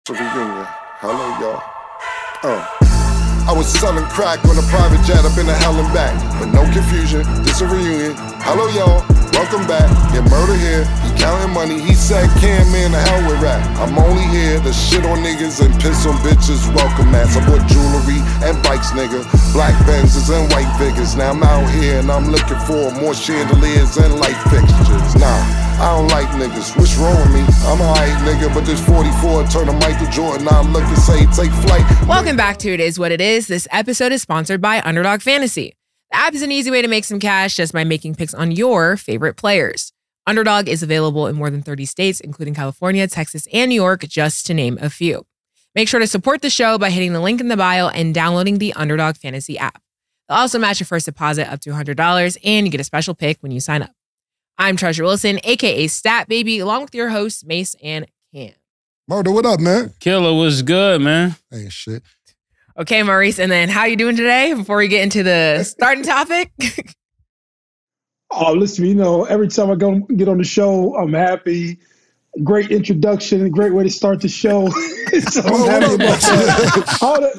Reunion. Hello, y'all. I was selling crack on a private jet up in the hell and back. But no confusion, this a reunion. Hello, y'all. Welcome back. Get murder here. He counting money. He said, Cam, man, the hell with rap. I'm only here to shit on niggas and piss on bitches. Welcome, ass. I bought jewelry and bikes, nigga. Black Benzes and white figures. Now I'm out here and I'm looking for more chandeliers and light fixtures. Nah. I don't like niggas. What's wrong with me? I'm alright, nigga, but this 44 turn to Michael Jordan. I look and say, take flight. Welcome back to It Is What It Is. This episode is sponsored by Underdog Fantasy. The app is an easy way to make some cash just by making picks on your favorite players. Underdog is available in more than 30 states, including California, Texas, and New York, just to name a few. Make sure to support the show by hitting the link in the bio and downloading the Underdog Fantasy app. They'll also match your first deposit up to $100, and you get a special pick when you sign up. I'm Treasure Wilson, a.k.a. Stat Baby, along with your hosts, Mace and Cam. Murder, what up, man? Killer, what's good, man? Hey, shit. Okay, Maurice, and then how you doing today before we get into the starting topic? Oh, listen, you know, every time I go get on the show, I'm happy. Great introduction, great way to start the show. So I'm happy about that.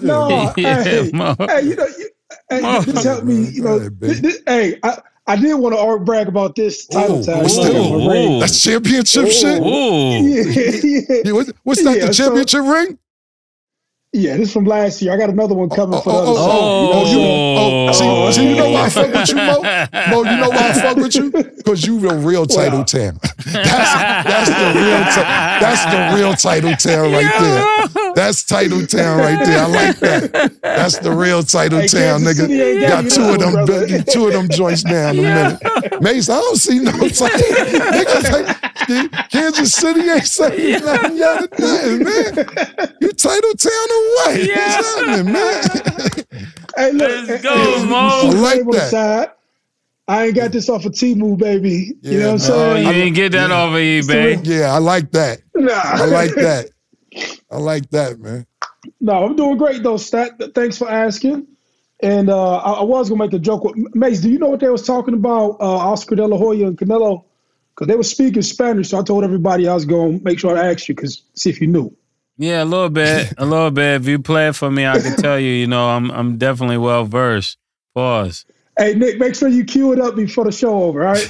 Just help me, you know. I did want to brag about this title tag. That's championship shit? Yeah. What's that, the championship ring? Yeah, this is from last year. I got another one coming for the other side. See, you know why I fuck with you, Mo? Mo, you know why I fuck with you? Because you a real title town. That's the real title town right there. That's title town right there. I like that. That's the real title town, nigga. Got two of them joints now in a minute. Mace, I don't see no title. Nigga, Kansas City ain't saying nothing yet, man. You title town or what? Yeah. What's happening, man? Hey, look, let's go, Mo. I like that. I ain't got this off of Temu, baby. You know what I'm saying? You didn't get that off of eBay. Yeah, I like that. Nah. I like that. I like that, man. No, I'm doing great, though, Stat. Thanks for asking. And I was going to make a joke with Mace. Do you know what they was talking about, Oscar De La Hoya and Canelo? Because they were speaking Spanish, so I told everybody I was going to make sure I asked you, because see if you knew. Yeah, a little bit. If you play it for me, I can tell you, I'm definitely well versed. Pause. Hey, Nick, make sure you cue it up before the show over, all right?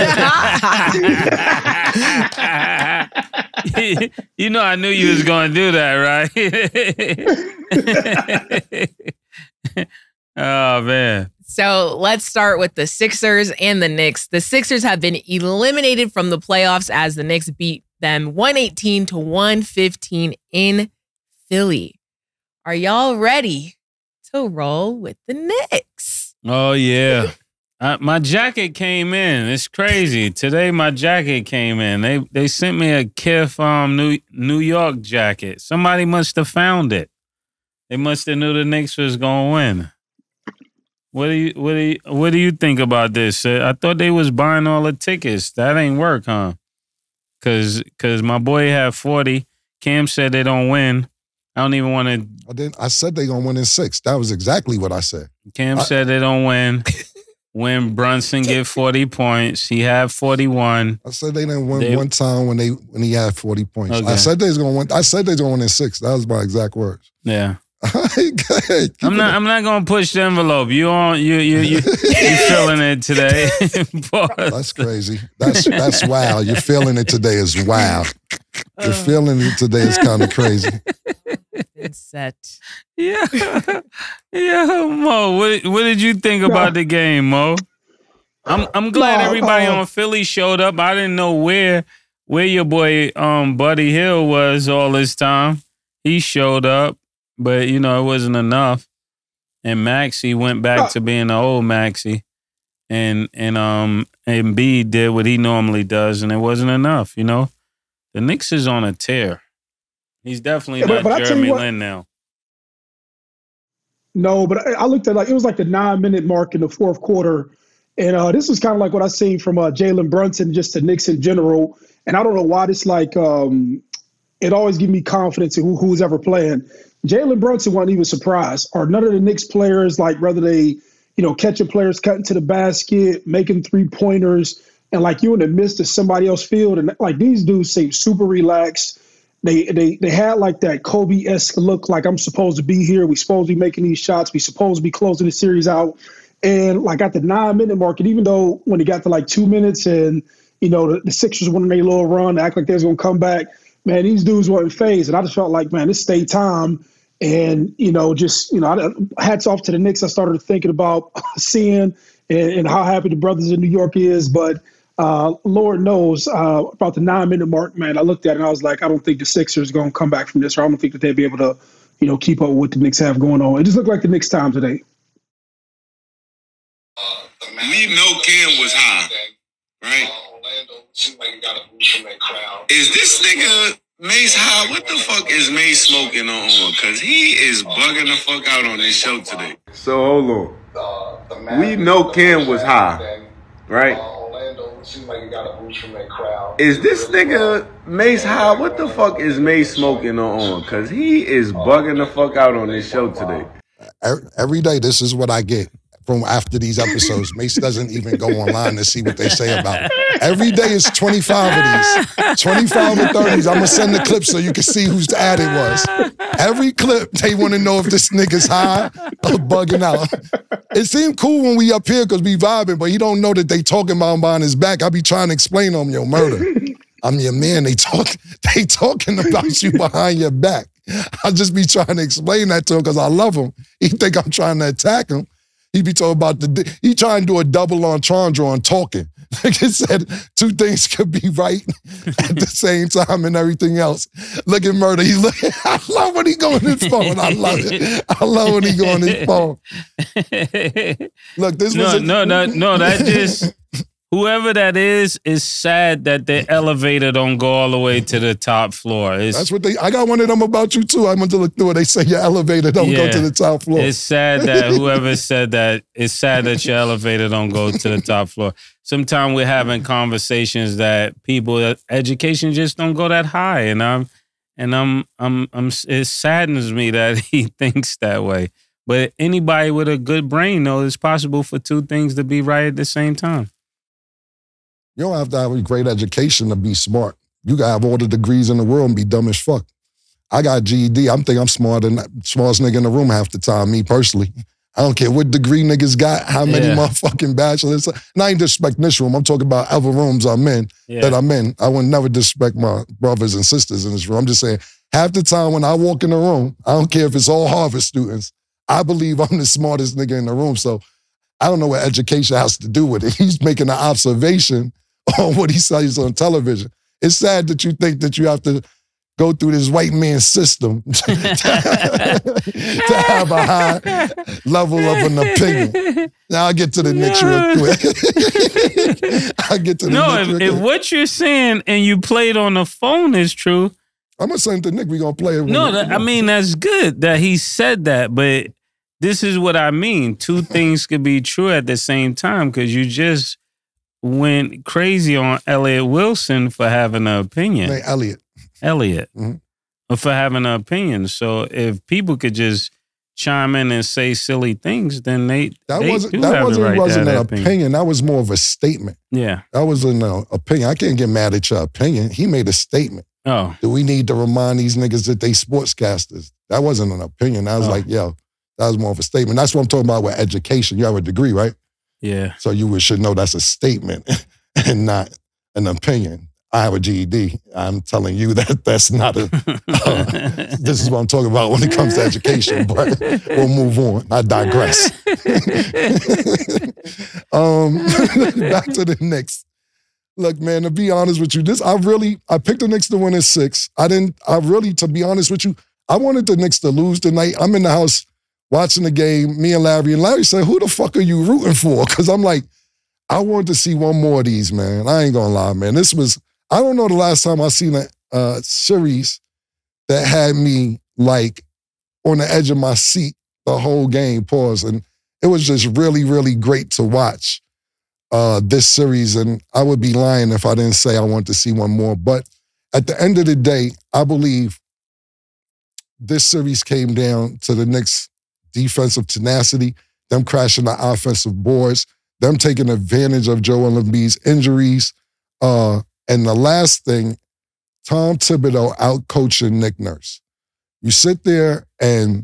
I knew you was going to do that, right? Oh, man. So let's start with the Sixers and the Knicks. The Sixers have been eliminated from the playoffs as the Knicks beat them 118-115 in Philly. Are y'all ready to roll with the Knicks? Oh, yeah. My jacket came in. It's crazy. Today, my jacket came in. They sent me a Kith New York jacket. Somebody must have found it. They must have knew the Knicks was going to win. What do you think about this? I thought they was buying all the tickets. That ain't work, huh? Cause my boy had 40. Cam said they don't win. I don't even want to. I said they gonna win in 6. That was exactly what I said. Cam said they don't win. When Brunson get 40 points, he had 41. I said they didn't win one time when he had 40 points. Okay. I said they was gonna win. I said they was gonna win in 6. That was my exact words. Yeah. Good. I'm not gonna push the envelope. You feeling it today? That's crazy. That's wild. You're feeling it today is wild. You're feeling it today is kind of crazy. It's set. Yeah, Mo. What did you think about the game, Mo? I'm glad everybody on Philly showed up. I didn't know where your boy Buddy Hield was all this time. He showed up. But, it wasn't enough. And Maxey went back to being the old Maxey. And Embiid did what he normally does, and it wasn't enough, The Knicks is on a tear. He's definitely not Jeremy Lin now. No, but I looked at it was like the 9-minute mark in the fourth quarter. And this was kind of like what I seen from Jalen Brunson, just the Knicks in general. And I don't know why this it always gives me confidence in who's ever playing. Jalen Brunson wasn't even surprised. Or none of the Knicks players, whether they, catching players cutting to the basket, making 3-pointers, and you in the midst of somebody else's field. And these dudes seem super relaxed. they had like that Kobe-esque look, like I'm supposed to be here. We supposed to be making these shots. We supposed to be closing the series out. And like at the 9-minute mark, and even though when it got to like 2 minutes and, the Sixers went on their little run, act like they was going to come back, man, these dudes weren't phased. And I just felt like, man, this stayed time. And, hats off to the Knicks. I started thinking about seeing and how happy the brothers in New York is. But Lord knows about the 9-minute mark, man, I looked at it and I was like, I don't think the Sixers are going to come back from this, or I don't think that they'll be able to, keep up with what the Knicks have going on. It just looked like the Knicks' time today. We know Cam was high, right? Is this nigga Mace high? What the fuck is Mace smoking on? Because he is bugging the fuck out on this show today. So hold on. We know Cam was high, right? Is this nigga Mace high? What the fuck is Mace smoking on? Because he is bugging the fuck out on this show today. Every day, this is what I get from after these episodes. Mace doesn't even go online to see what they say about it. Every day is 25 of these. 25 or 30s. I'm going to send the clip so you can see whose ad it was. Every clip, they want to know if this nigga's high or bugging out. It seemed cool when we up here because we vibing, but he don't know that they talking about him behind his back. I be trying to explain to him, yo, murder. I'm your man. They talking about you behind your back. I just be trying to explain that to him because I love him. He think I'm trying to attack him. He be talking about he trying to do a double entendre on talking. Like I said, two things could be right at the same time and everything else. Look at murder. He's looking. I love when he go on his phone. I love it. I love when he go on his phone. Look, this was no. That just whoever that is sad that the elevator don't go all the way to the top floor. That's what I got one of them about you too. I went to look through it. They say your elevator don't go to the top floor. It's sad that whoever said that, it's sad that your elevator don't go to the top floor. Sometimes we're having conversations that people education just don't go that high, and it saddens me that he thinks that way. But anybody with a good brain knows it's possible for two things to be right at the same time. You don't have to have a great education to be smart. You gotta have all the degrees in the world and be dumb as fuck. I got GED. I'm smartest nigga in the room half the time, me personally. I don't care what degree niggas got, how many motherfucking bachelors. And I ain't disrespecting this room. I'm talking about other rooms that I'm in. I would never disrespect my brothers and sisters in this room. I'm just saying, half the time when I walk in the room, I don't care if it's all Harvard students, I believe I'm the smartest nigga in the room. So I don't know what education has to do with it. He's making an observation on what he says on television. It's sad that you think that you have to go through this white man's system to have a high level of an opinion. Now I'll get to the Knicks real quick. I'll get to the Knicks real quick. If what you're saying and you played on the phone is true, I'm going to send to Nick, we're going to play it. I mean, that's good that he said that, but this is what I mean. Two things could be true at the same time because you just went crazy on Elliott Wilson for having an opinion. Hey, Elliott. Mm-hmm. For having an opinion. So if people could just chime in and say silly things, then that wasn't an opinion. That was more of a statement. Yeah. That was an opinion. I can't get mad at your opinion. He made a statement. Oh. Do we need to remind these niggas that they sportscasters? That wasn't an opinion. I was like, yo, that was more of a statement. That's what I'm talking about with education. You have a degree, right? Yeah. So you should know that's a statement and not an opinion. I have a GED. I'm telling you that that's not a, this is what I'm talking about when it comes to education, but we'll move on. I digress. Back to the Knicks. Look, man, to be honest with you, I picked the Knicks to win in 6. To be honest with you, I wanted the Knicks to lose tonight. I'm in the house watching the game, me and Larry said, who the fuck are you rooting for? Because I'm like, I wanted to see one more of these, man. I ain't gonna lie, man. I don't know the last time I seen a series that had me like on the edge of my seat the whole game, pause. And it was just really, really great to watch this series. And I would be lying if I didn't say I wanted to see one more. But at the end of the day, I believe this series came down to the Knicks' defensive tenacity, them crashing the offensive boards, them taking advantage of Joel Embiid's injuries. And the last thing Tom Thibodeau out-coaching Nick Nurse. You sit there game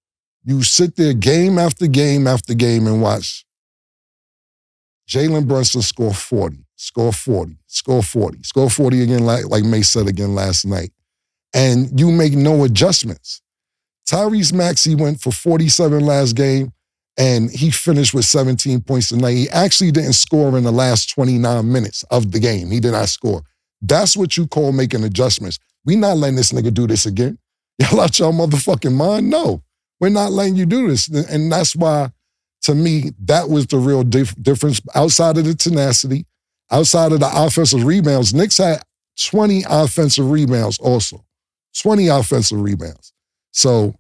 after game after game and watch Jalen Brunson score 40, score 40, score 40, score 40 again, like May said again last night. And you make no adjustments. Tyrese Maxey went for 47 last game, and he finished with 17 points tonight. He actually didn't score in the last 29 minutes of the game. He did not score. That's what you call making adjustments. We not letting this nigga do this again. Y'all out your motherfucking mind? No, we're not letting you do this. And that's why, to me, that was the real difference. Outside of the tenacity, outside of the offensive rebounds, Knicks had 20 offensive rebounds also. 20 offensive rebounds. So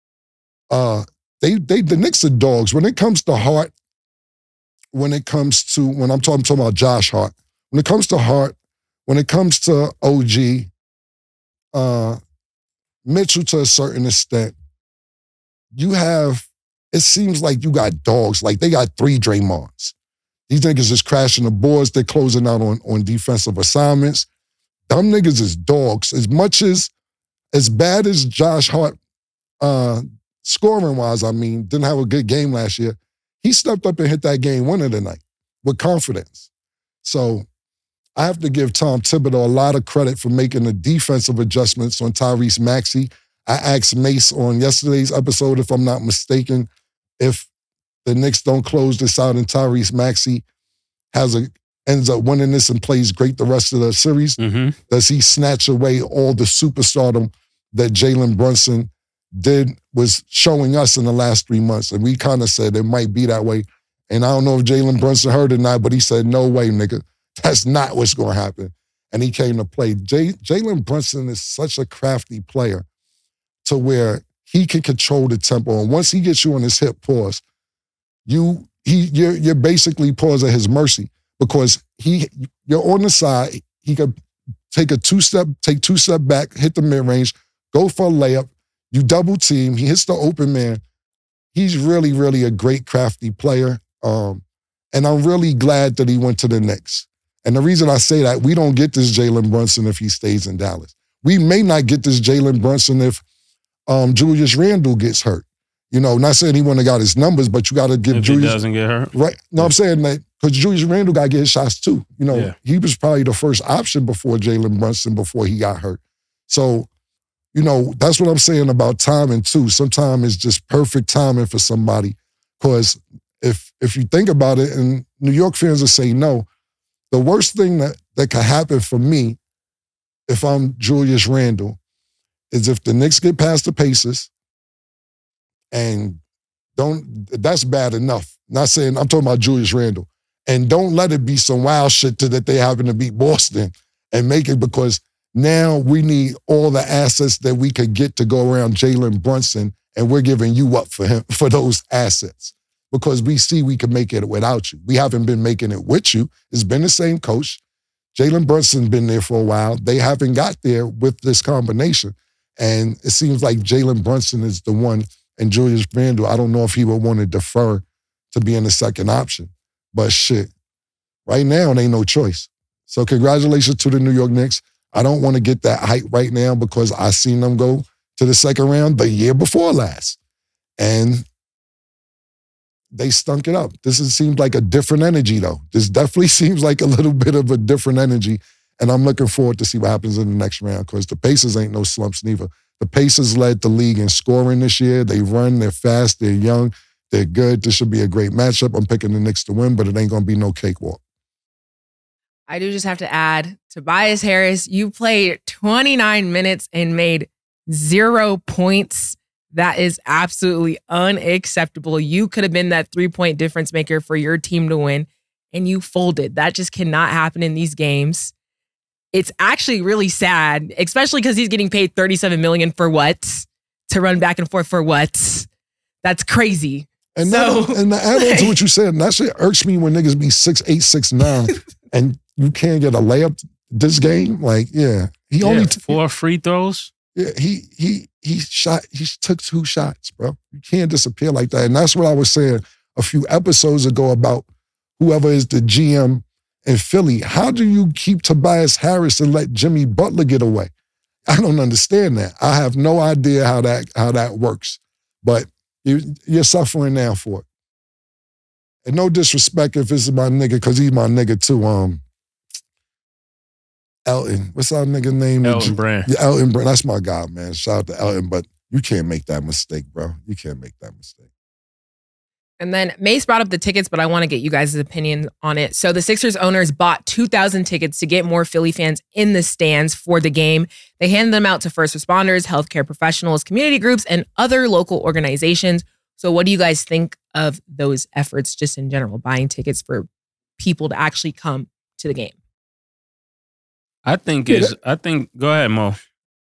the Knicks are dogs. When it comes to Hart, when I'm talking about Josh Hart, when it comes to Hart, when it comes to OG, Mitchell to a certain extent, it seems like you got dogs. Like they got 3 Draymonds. These niggas is crashing the boards. They're closing out on defensive assignments. Them niggas is dogs. As bad as Josh Hart, scoring-wise, didn't have a good game last year, he stepped up and hit that game winner tonight with confidence. So I have to give Tom Thibodeau a lot of credit for making the defensive adjustments on Tyrese Maxey. I asked Mace on yesterday's episode, if I'm not mistaken, if the Knicks don't close this out and Tyrese Maxey ends up winning this and plays great the rest of the series, does he snatch away all the superstardom that Jalen Brunson was showing us in the last 3 months? And we kind of said it might be that way. And I don't know if Jalen Brunson heard it or not, but he said, no way, nigga. That's not what's going to happen. And he came to play. Jalen Brunson is such a crafty player to where he can control the tempo. And once he gets you on his hip pause, you're basically pause at his mercy, because you're on the side. He could take 2 step back, hit the mid-range, go for a layup. You double team. He hits the open man. He's really, really a great crafty player. And I'm really glad that he went to the Knicks. And the reason I say that, we don't get this Jalen Brunson if he stays in Dallas. We may not get this Jalen Brunson if Julius Randle gets hurt. Not saying he wouldn't have got his numbers, but you got to give if Julius. He doesn't get hurt. Right. No, I'm saying that because Julius Randle got to get his shots too. He was probably the first option before Jalen Brunson before he got hurt. So, that's what I'm saying about timing too. Sometimes it's just perfect timing for somebody. Because if you think about it, and New York fans will say no, the worst thing that could happen for me if I'm Julius Randle is if the Knicks get past the Pacers and that's bad enough. Not saying, I'm talking about Julius Randle. And don't let it be some wild shit that they happen to beat Boston and make it, because now we need all the assets that we could get to go around Jalen Brunson, and we're giving you up for those assets, because we see we can make it without you. We haven't been making it with you. It's been the same coach. Jalen Brunson's been there for a while. They haven't got there with this combination. And it seems like Jalen Brunson is the one, and Julius Randle, I don't know if he would want to defer to being the second option. But shit, right now, it ain't no choice. So congratulations to the New York Knicks. I don't want to get that hype right now because I seen them go to the second round the year before last. And they stunk it up. Seems like a different energy, though. This definitely seems like a little bit of a different energy. And I'm looking forward to see what happens in the next round, because the Pacers ain't no slumps neither. The Pacers led the league in scoring this year. They run, they're fast, they're young, they're good. This should be a great matchup. I'm picking the Knicks to win, but it ain't going to be no cakewalk. I do just have to add, Tobias Harris, you played 29 minutes and made 0 points. That is absolutely unacceptable. You could have been that 3-point difference maker for your team to win, and you folded. That just cannot happen in these games. It's actually really sad, especially because he's getting paid $37 million for what? To run back and forth for what? That's crazy. And to add on to what you said, and that shit irks me when niggas be 6'8", 6'9", and you can't get a layup this game. Like, yeah. He only 4 free throws. Yeah, he took 2 shots, bro. You can't disappear like that. And that's what I was saying a few episodes ago about whoever is the GM in Philly. How do you keep Tobias Harris and let Jimmy Butler get away? I don't understand that. I have no idea how that works. But you're suffering now for it. And no disrespect if this is my nigga, because he's my nigga too. Elton. What's our nigga name? Elton Brand. Yeah, Elton Brand. That's my guy, man. Shout out to Elton. But you can't make that mistake, bro. You can't make that mistake. And then Mace brought up the tickets, but I want to get you guys' opinion on it. So the Sixers owners bought 2,000 tickets to get more Philly fans in the stands for the game. They handed them out to first responders, healthcare professionals, community groups, and other local organizations. So what do you guys think of those efforts just in general, buying tickets for people to actually come to the game? I think go ahead, Mo.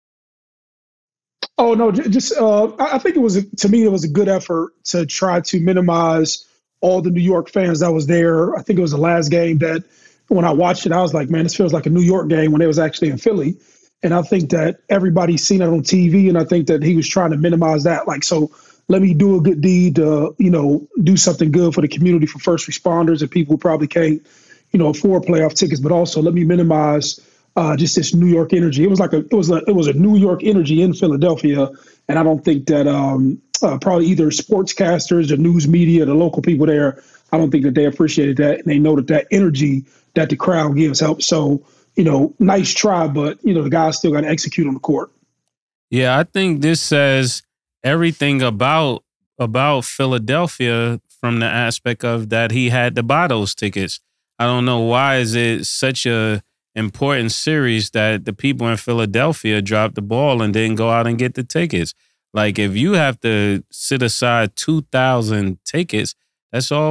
Oh, no, I think to me, it was a good effort to try to minimize all the New York fans that was there. I think it was the last game that when I watched it, I was like, man, this feels like a New York game when it was actually in Philly. And I think that everybody's seen it on TV, and I think that he was trying to minimize that. Like, so let me do a good deed to, do something good for the community, for first responders and people who probably can't, afford playoff tickets, but also let me minimize just this New York energy. It was a New York energy in Philadelphia, and I don't think that probably either sportscasters, the news media, the local people there, I don't think that they appreciated that, and they know that energy that the crowd gives helps. So, nice try, but the guys still got to execute on the court. Yeah, I think this says everything about Philadelphia from the aspect of that he had to buy those tickets. I don't know why is it such a important series that the people in Philadelphia dropped the ball and didn't go out and get the tickets. Like, if you have to sit aside 2,000 tickets, that's a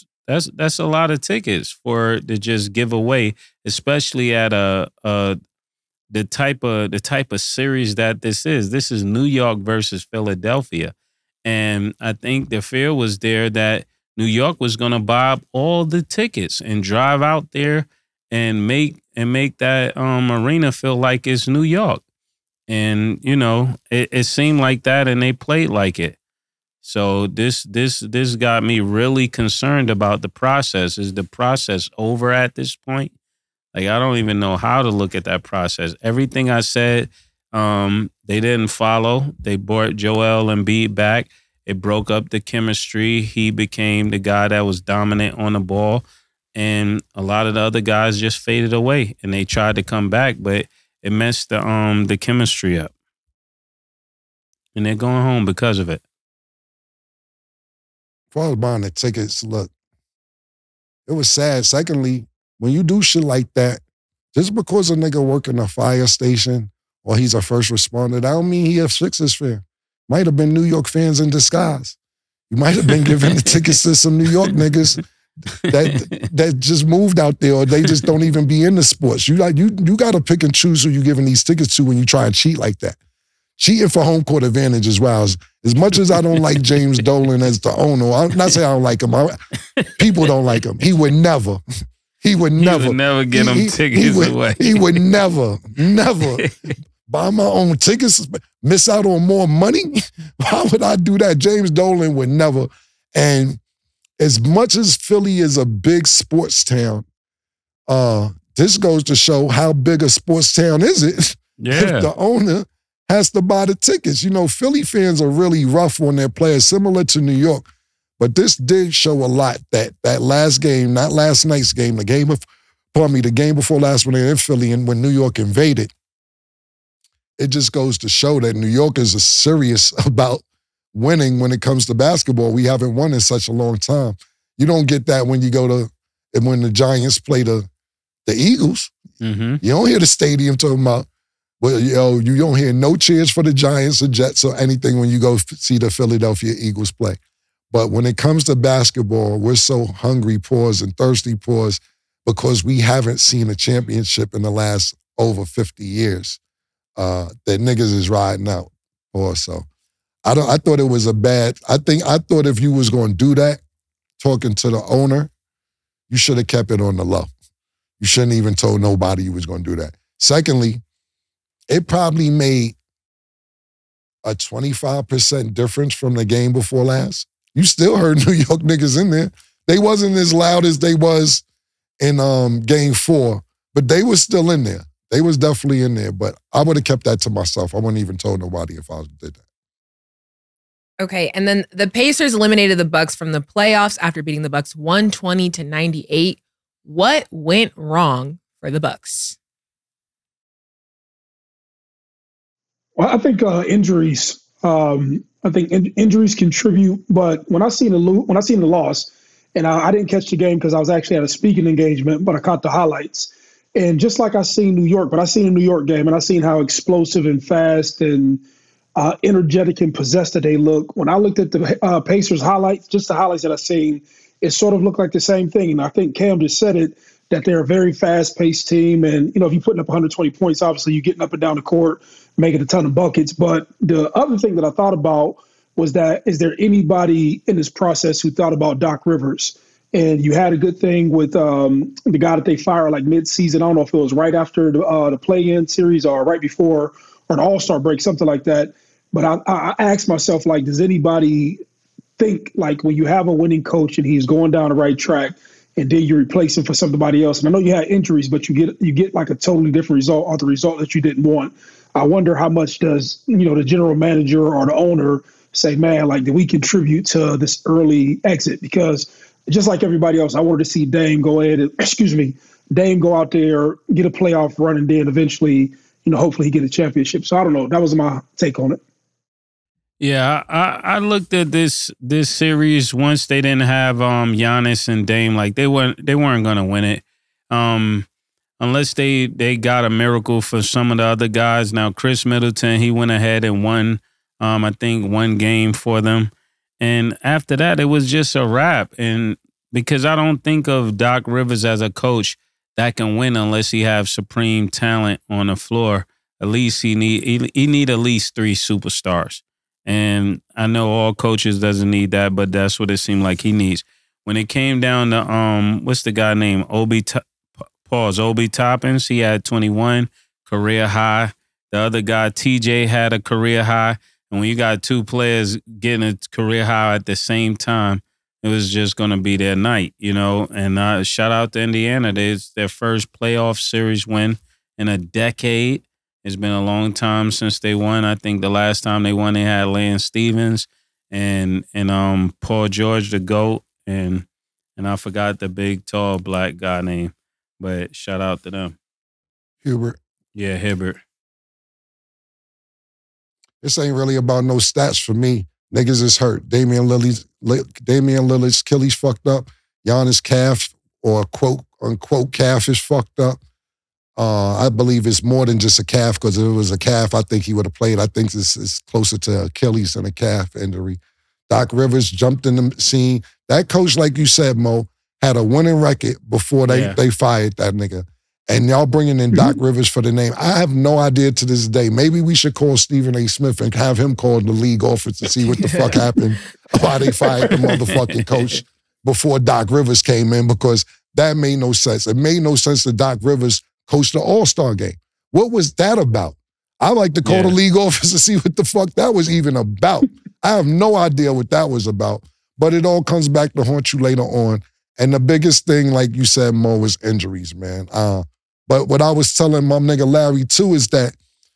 lot of tickets to just give away, especially at the type of series that this is. This is New York versus Philadelphia. And I think the fear was there that New York was going to buy up all the tickets and drive out there and make that arena feel like it's New York. And, it seemed like that, and they played like it. So this got me really concerned about the process. Is the process over at this point? Like, I don't even know how to look at that process. Everything I said, they didn't follow. They brought Joel Embiid back. It broke up the chemistry. He became the guy that was dominant on the ball. And a lot of the other guys just faded away, and they tried to come back, but it messed the chemistry up. And they're going home because of it. If I was buying the tickets, look, it was sad. Secondly, when you do shit like that, just because a nigga work in a fire station or he's a first responder, that don't mean he a Sixers fan. Might have been New York fans in disguise. You might have been giving the tickets to some New York niggas that just moved out there, or they just don't even be into sports. You got to pick and choose who you giving these tickets to when you try and cheat like that. Cheating for home court advantage as well. As much as I don't like James Dolan as the owner, I'm not saying I don't like him. People don't like him. He would never give them tickets away. He would never buy my own tickets, miss out on more money. Why would I do that? James Dolan would never. And as much as Philly is a big sports town, this goes to show how big a sports town is it if the owner has to buy the tickets. Philly fans are really rough on their players, similar to New York. But this did show a lot that last game, not last night's game, the game before last when they were in Philly and when New York invaded, it just goes to show that New Yorkers are serious about winning when it comes to basketball. We haven't won in such a long time. You don't get that when the Giants play the Eagles. Mm-hmm. You don't hear the stadium talking about, well, you don't hear no cheers for the Giants or Jets or anything when you go see the Philadelphia Eagles play. But when it comes to basketball, we're so hungry paws and thirsty paws because we haven't seen a championship in the last over 50 years. That niggas is riding out. So I thought it was I thought if you was going to do that, talking to the owner, you should have kept it on the low. You shouldn't even told nobody you was going to do that. Secondly, it probably made a 25% difference from the game before last. You still heard New York niggas in there. They wasn't as loud as they was in game 4, but they was still in there. They was definitely in there, but I would have kept that to myself. I wouldn't even told nobody if I did that. Okay, and then the Pacers eliminated the Bucks from the playoffs after beating the Bucks 120-98. What went wrong for the Bucks? Well, I think injuries. Injuries contribute, but when I seen the loss, and I didn't catch the game because I was actually at a speaking engagement, but I caught the highlights. And just like I seen New York, but I seen a New York game, and I seen how explosive and fast and energetic and possessed that they look. When I looked at the Pacers highlights, just the highlights that I seen, it sort of looked like the same thing. And I think Cam just said it, that they're a very fast-paced team. And, if you're putting up 120 points, obviously you're getting up and down the court, making a ton of buckets. But the other thing that I thought about was that, is there anybody in this process who thought about Doc Rivers? And you had a good thing with the guy that they fired like mid-season. I don't know if it was right after the play-in series or right before, or an All-Star break, something like that. But I asked myself, like, does anybody think, like, when you have a winning coach and he's going down the right track and then you replace him for somebody else, and I know you had injuries, but you get like a totally different result, or the result that you didn't want. I wonder how much does, the general manager or the owner say, man, like, did we contribute to this early exit? Because just like everybody else, I wanted to see Dame go out there, get a playoff run, and then eventually, hopefully he get a championship. So I don't know. That was my take on it. Yeah, I looked at this series once they didn't have Giannis and Dame. Like, they weren't gonna win it, unless they got a miracle for some of the other guys. Now Chris Middleton, he went ahead and won, I think, one game for them, and after that it was just a wrap. And because I don't think of Doc Rivers as a coach that can win unless he have supreme talent on the floor. At least he need at least 3 superstars. And I know all coaches doesn't need that, but that's what it seemed like he needs. When it came down to what's the guy named Obi Toppins, he had 21 career high. The other guy, TJ, had a career high. And when you got 2 players getting a career high at the same time, it was just going to be their night, And shout out to Indiana. It's their first playoff series win in a decade. It's been a long time since they won. I think the last time they won, they had Lance Stevens and Paul George, the GOAT, and I forgot the big, tall, black guy name. But shout out to them. Hubert. Yeah, Hibbert. This ain't really about no stats for me. Niggas is hurt. Damian Lillard's Achilles fucked up. Giannis' calf, or quote unquote calf, is fucked up. I believe it's more than just a calf, because if it was a calf, I think he would have played. I think it's closer to Achilles than a calf injury. Doc Rivers jumped in the scene. That coach, like you said, Mo, had a winning record before they fired that nigga. And y'all bringing in Doc Rivers for the name. I have no idea to this day. Maybe we should call Stephen A. Smith and have him call the league office to see what the fuck happened, why they fired the motherfucking coach before Doc Rivers came in, because that made no sense. It made no sense that Doc Rivers coached the All-Star game. What was that about? I like to call the league office to see what the fuck that was even about. I have no idea what that was about, but it all comes back to haunt you later on. And the biggest thing, like you said, Mo, was injuries, man. But what I was telling my nigga Larry, too, is that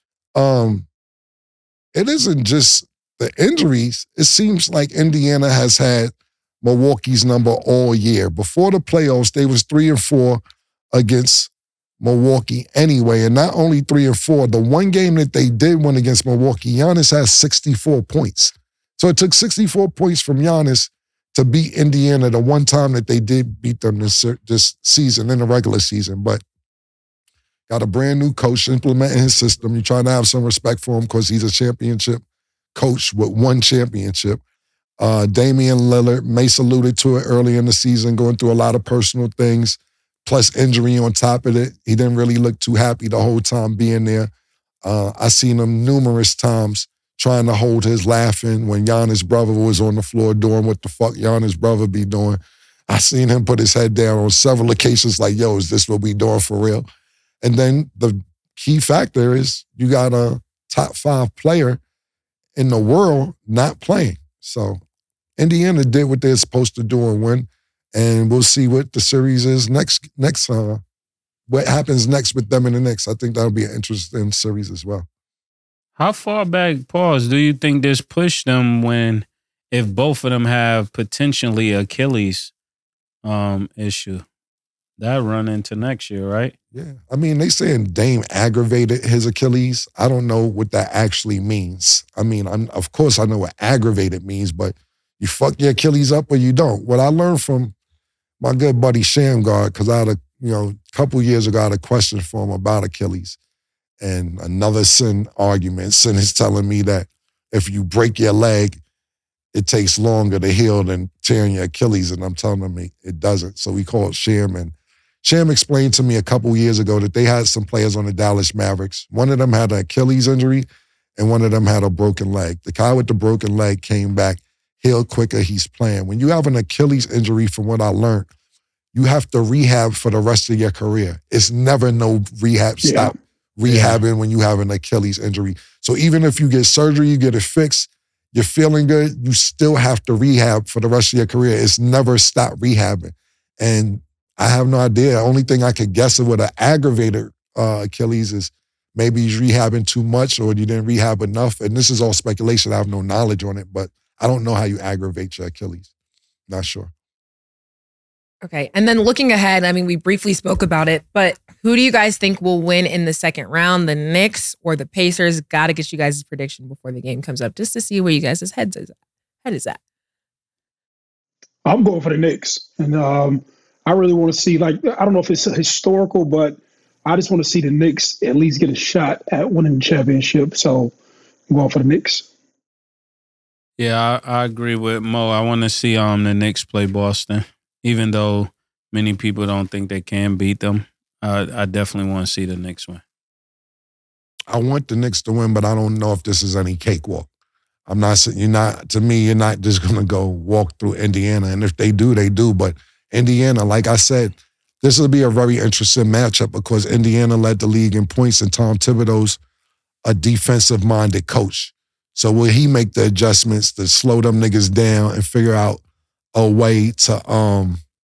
it isn't just the injuries. It seems like Indiana has had Milwaukee's number all year. Before the playoffs, they was 3-4 against Milwaukee anyway. And not only 3-4, the one game that they did win against Milwaukee, Giannis has 64 points. So it took 64 points from Giannis to beat Indiana the one time that they did beat them this season, in the regular season. But got a brand new coach implementing his system. You're trying to have some respect for him because he's a championship coach with 1 championship. Damian Lillard, Mace alluded to it early in the season, going through a lot of personal things, plus injury on top of it. He didn't really look too happy the whole time being there. I seen him numerous times trying to hold his laughing when Giannis' brother was on the floor doing what the fuck Giannis' brother be doing. I seen him put his head down on several occasions like, yo, is this what we doing for real? And then the key factor is you got a top 5 player in the world not playing. So Indiana did what they're supposed to do and win. And we'll see what the series is next what happens next with them in the Knicks. I think that'll be an interesting series as well. How far back, pause, do you think this pushed them if both of them have potentially Achilles issue? That run into next year, right? Yeah. I mean, they saying Dame aggravated his Achilles. I don't know what that actually means. I mean, of course I know what aggravated means, but you fuck your Achilles up or you don't. What I learned from my good buddy Shamgar, because I had a couple years ago, I had a question for him about Achilles. And another Sin argument. Sin is telling me that if you break your leg, it takes longer to heal than tearing your Achilles. And I'm telling him it doesn't. So we called Sham. And Sham explained to me a couple years ago that they had some players on the Dallas Mavericks. One of them had an Achilles injury and one of them had a broken leg. The guy with the broken leg came back, healed quicker, he's playing. When you have an Achilles injury, from what I learned, you have to rehab for the rest of your career. It's never no rehab. Stop rehabbing when you have an Achilles injury. So even if you get surgery, you get it fixed, you're feeling good, you still have to rehab for the rest of your career. It's never stop rehabbing. And I have no idea. The only thing I could guess of with an aggravated Achilles is maybe he's rehabbing too much or you didn't rehab enough. And this is all speculation. I have no knowledge on it, but I don't know how you aggravate your Achilles. Not sure. Okay. And then looking ahead, I mean, we briefly spoke about it, but who do you guys think will win in the second round? The Knicks or the Pacers? Got to get you guys' prediction before the game comes up just to see where you guys' head is at. I'm going for the Knicks. And I really want to see, I don't know if it's historical, but I just want to see the Knicks at least get a shot at winning the championship. So I'm going for the Knicks. Yeah, I agree with Mo. I want to see the Knicks play Boston. Even though many people don't think they can beat them, I definitely want to see the Knicks win. I want the Knicks to win, but I don't know if this is any cakewalk. You're not just going to go walk through Indiana. And if they do, they do. But Indiana, like I said, this will be a very interesting matchup because Indiana led the league in points and Tom Thibodeau's a defensive-minded coach. So will he make the adjustments to slow them niggas down and figure out a way to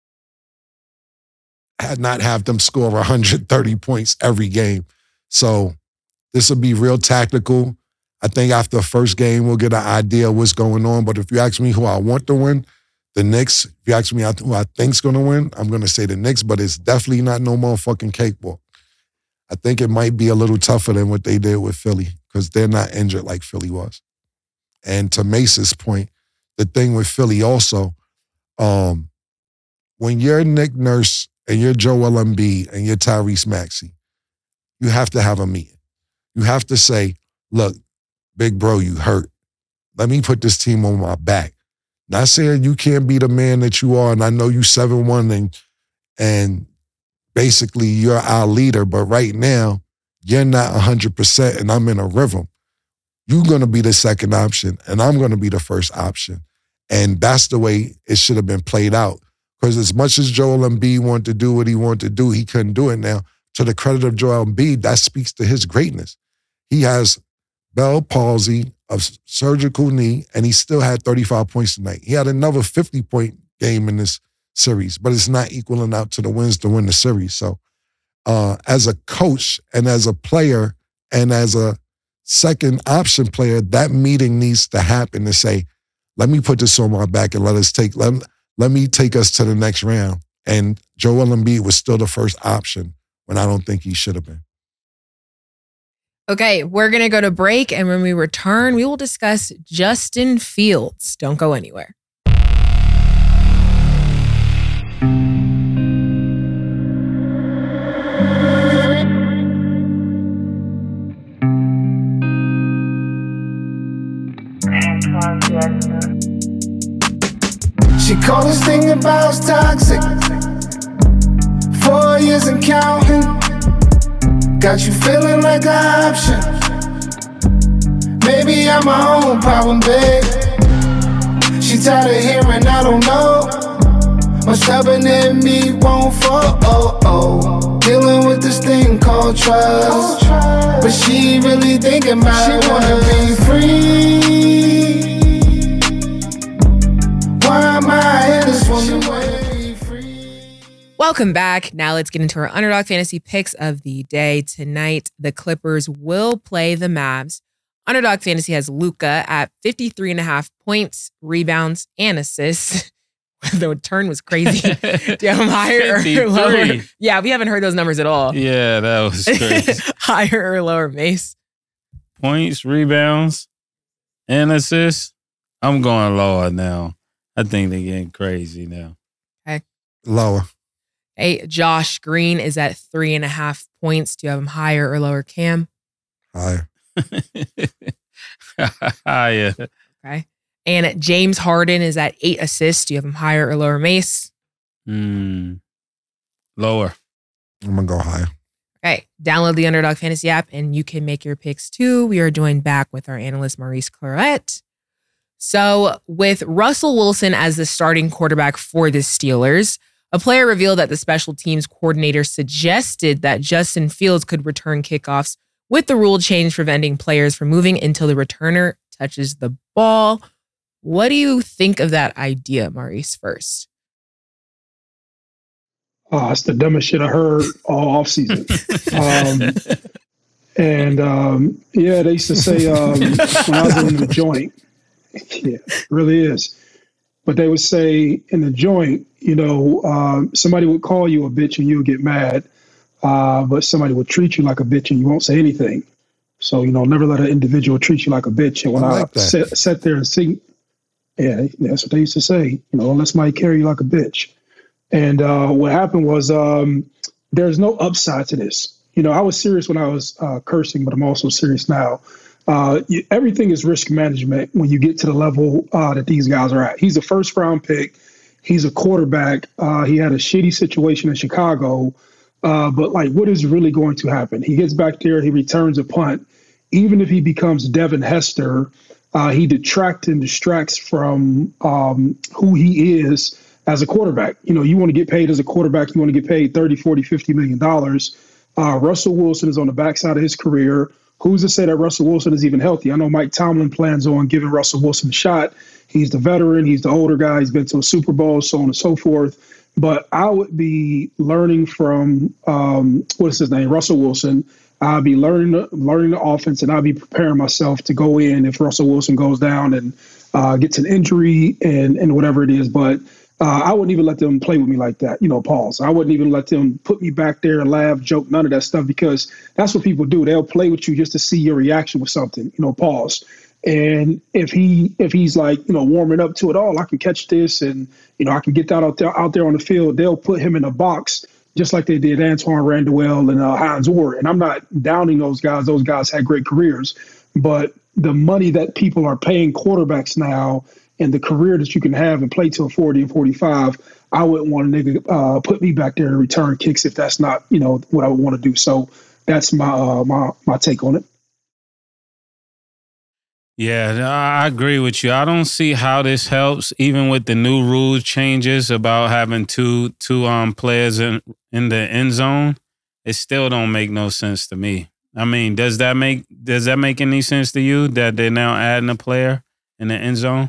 not have them score 130 points every game? So this will be real tactical. I think after the first game, we'll get an idea of what's going on. But if you ask me who I want to win, the Knicks. If you ask me who I think's going to win, I'm going to say the Knicks, but it's definitely not no motherfucking cakewalk. I think it might be a little tougher than what they did with Philly because they're not injured like Philly was. And to Mace's point, the thing with Philly also, when you're Nick Nurse and you're Joel Embiid and you're Tyrese Maxey, you have to have a meeting. You have to say, look, big bro, you hurt. Let me put this team on my back. Not saying you can't be the man that you are, and I know you 7-1 and basically you're our leader, but right now, you're not 100% and I'm in a rhythm. You're going to be the second option and I'm going to be the first option. And that's the way it should have been played out. Because as much as Joel Embiid wanted to do what he wanted to do, he couldn't do it now. To the credit of Joel Embiid, that speaks to his greatness. He has Bell palsy, a surgical knee, and he still had 35 points tonight. He had another 50-point game in this series, but it's not equaling out to the wins to win the series. So as a coach and as a player and as a second option player, that meeting needs to happen to say, let me put this on my back and let me take us to the next round. And Joel Embiid was still the first option when I don't think he should have been. Okay, we're going to go to break, and when we return, we will discuss Justin Fields. Don't go anywhere. She called this thing about toxic. 4 years and counting. Got you feeling like an option. Maybe I'm my own problem, babe. She tired of hearing I don't know. Much stubborn in me won't fall. Dealing with this thing called trust. But she really thinking about it. She wanna be free. Why am I in this woman way? Welcome back. Now let's get into our Underdog Fantasy picks of the day. Tonight, the Clippers will play the Mavs. Underdog Fantasy has Luka at 53.5 points, rebounds, and assists. The turn was crazy. Do you have him higher or lower? Yeah, we haven't heard those numbers at all. Yeah, that was crazy. Higher or lower, Mace? Points, rebounds, and assists. I'm going lower now. I think they're getting crazy now. Okay. Lower. Hey, Josh Green is at 3.5 points. Do you have him higher or lower, Cam? Higher. Higher. Okay. And James Harden is at 8 assists. Do you have him higher or lower, Mace? Lower. I'm going to go higher. Okay. Download the Underdog Fantasy app and you can make your picks too. We are joined back with our analyst, Maurice Clarett. So with Russell Wilson as the starting quarterback for the Steelers, a player revealed that the special teams coordinator suggested that Justin Fields could return kickoffs with the rule change preventing players from moving until the returner touches the ball. What do you think of that idea, Maurice, first? Oh, it's the dumbest shit I heard all offseason. Yeah, they used to say when I was in the joint, yeah, it really is. But they would say in the joint, somebody would call you a bitch and you would get mad, but somebody would treat you like a bitch and you won't say anything. So, never let an individual treat you like a bitch. And when I sat there and sing, yeah, that's what they used to say, don't let somebody carry you like a bitch. And what happened was there's no upside to this. I was serious when I was cursing, but I'm also serious now. Everything is risk management when you get to the level that these guys are at. He's a first-round pick. He's a quarterback. He had a shitty situation in Chicago. But, what is really going to happen? He gets back there. He returns a punt. Even if he becomes Devin Hester, he detracts and distracts from who he is as a quarterback. You want to get paid as a quarterback. You want to get paid $30, $40, $50 million. Russell Wilson is on the backside of his career. Who's to say that Russell Wilson is even healthy? I know Mike Tomlin plans on giving Russell Wilson a shot. He's the veteran. He's the older guy. He's been to a Super Bowl, so on and so forth. But I would be learning from, Russell Wilson. I'll be learning the offense, and I'll be preparing myself to go in if Russell Wilson goes down and gets an injury and whatever it is. But I wouldn't even let them play with me like that, pause. I wouldn't even let them put me back there and laugh, joke, none of that stuff, because that's what people do. They'll play with you just to see your reaction with something, pause. And if he's like, warming up to it all, I can catch this and, I can get that out there on the field. They'll put him in a box just like they did Antoine Randall and Hines Ward. And I'm not downing those guys. Those guys had great careers. But the money that people are paying quarterbacks now and the career that you can have and play till 40 and 45, I wouldn't want a nigga put me back there to return kicks if that's not, what I would want to do. So that's my take on it. Yeah, I agree with you. I don't see how this helps, even with the new rule changes about having two players in the end zone. It still don't make no sense to me. I mean, does that make any sense to you that they're now adding a player in the end zone?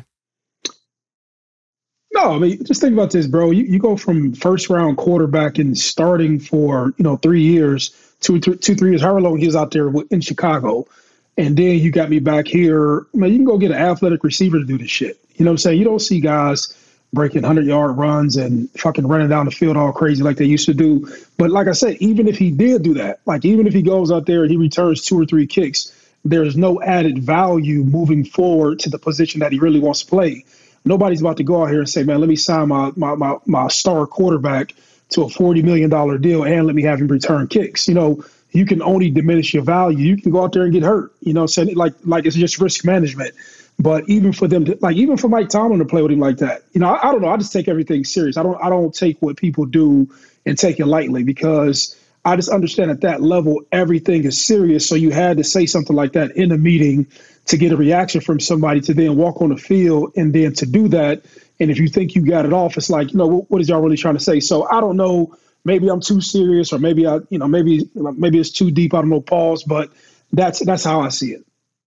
No, I mean, just think about this, bro. You go from first round quarterback and starting for 3 years, 3 years, however long he was out there in Chicago. And then you got me back here. Man, you can go get an athletic receiver to do this shit. You know what I'm saying? You don't see guys breaking 100-yard runs and fucking running down the field all crazy like they used to do. But like I said, even if he did do that, even if he goes out there and he returns 2 or 3 kicks, there's no added value moving forward to the position that he really wants to play. Nobody's about to go out here and say, man, let me sign my star quarterback to a $40 million deal and let me have him return kicks. You can only diminish your value. You can go out there and get hurt. Saying like it's just risk management. But even for them to, even for Mike Tomlin to play with him like that, I don't know. I just take everything serious. I don't take what people do and take it lightly, because I just understand at that level everything is serious. So you had to say something like that in a meeting to get a reaction from somebody, to then walk on the field and then to do that. And if you think you got it off, it's like, what is y'all really trying to say? So I don't know. Maybe I'm too serious, or maybe maybe it's too deep. I don't know, pause, but that's how I see it.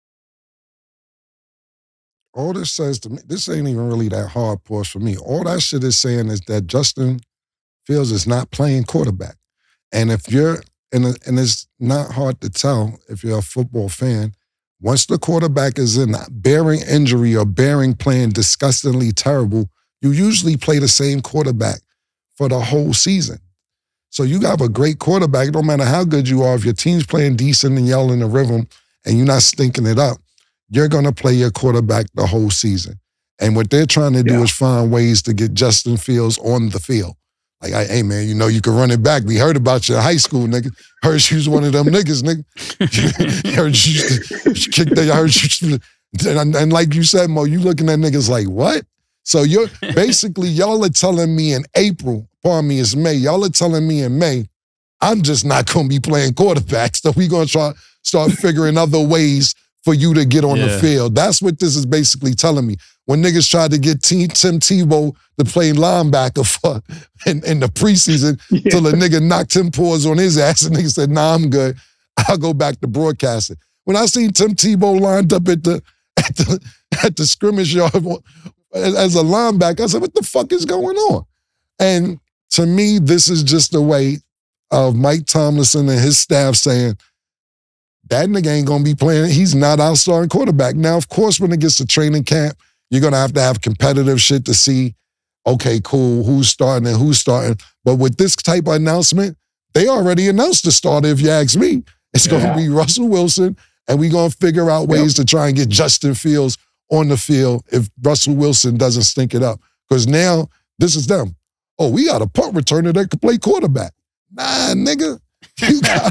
All this says to me, this ain't even really that hard pause for me. All that shit is saying is that Justin Fields is not playing quarterback. And if you're, and it's not hard to tell if you're a football fan, once the quarterback is in bearing injury or bearing playing disgustingly terrible, you usually play the same quarterback for the whole season. So you have a great quarterback, no matter how good you are, if your team's playing decent and yelling the rhythm and you're not stinking it up, you're going to play your quarterback the whole season. And what they're trying to do is find ways to get Justin Fields on the field. Like, hey, man, you know, you can run it back. We heard about you in high school, nigga. Heard you was one of them niggas, nigga. Heard you kicked that. Heard you. And like you said, Mo, you looking at niggas like, what? So you're basically, y'all are telling me in April, pardon me, it's May. Y'all are telling me in May, I'm just not going to be playing quarterback. So we're going to start figuring other ways for you to get on the field. That's what this is basically telling me. When niggas tried to get Tim Tebow to play linebacker for in the preseason till the nigga knocked Tim Paws on his ass and nigga said, nah, I'm good. I'll go back to broadcasting. When I seen Tim Tebow lined up at the scrimmage yard as a linebacker, I said, what the fuck is going on? And to me, this is just a way of Mike Tomlinson and his staff saying, that nigga ain't going to be playing. He's not our starting quarterback. Now, of course, when it gets to training camp, you're going to have competitive shit to see, okay, cool, who's starting and who's starting. But with this type of announcement, they already announced the starter, if you ask me. It's going to be Russell Wilson, and we're going to figure out ways to try and get Justin Fields on the field if Russell Wilson doesn't stink it up. Because now, this is them. Oh, we got a punt returner that can play quarterback. Nah, nigga. You got,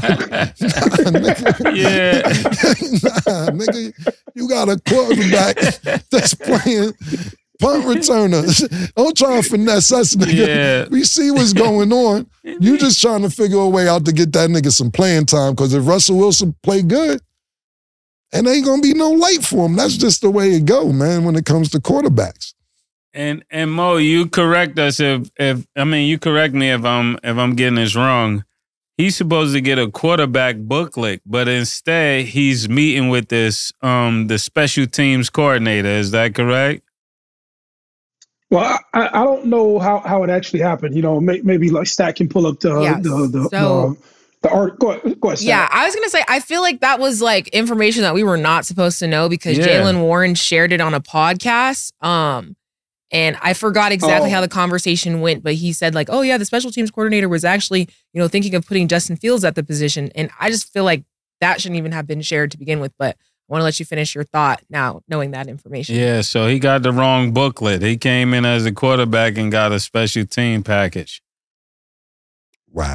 nigga, you got a quarterback that's playing punt returner. Don't try and finesse us, nigga. Yeah. We see what's going on. You just trying to figure a way out to get that nigga some playing time, because if Russell Wilson play good, and ain't gonna be no light for him. That's just the way it go, man, when it comes to quarterbacks. And Mo, you correct us you correct me if I'm getting this wrong. He's supposed to get a quarterback booklet, but instead he's meeting with this the special teams coordinator. Is that correct? Well, I don't know how it actually happened. You know, maybe like Stat can pull up the art. Go ahead, Stat. Yeah, I was gonna say I feel like that was like information that we were not supposed to know because Jaylen Warren shared it on a podcast. And I forgot exactly how the conversation went, but he said like, oh yeah, the special teams coordinator was actually, you know, thinking of putting Justin Fields at the position. And I just feel like that shouldn't even have been shared to begin with, but I want to let you finish your thought now, knowing that information. Yeah, so he got the wrong booklet. He came in as a quarterback and got a special team package. Wow.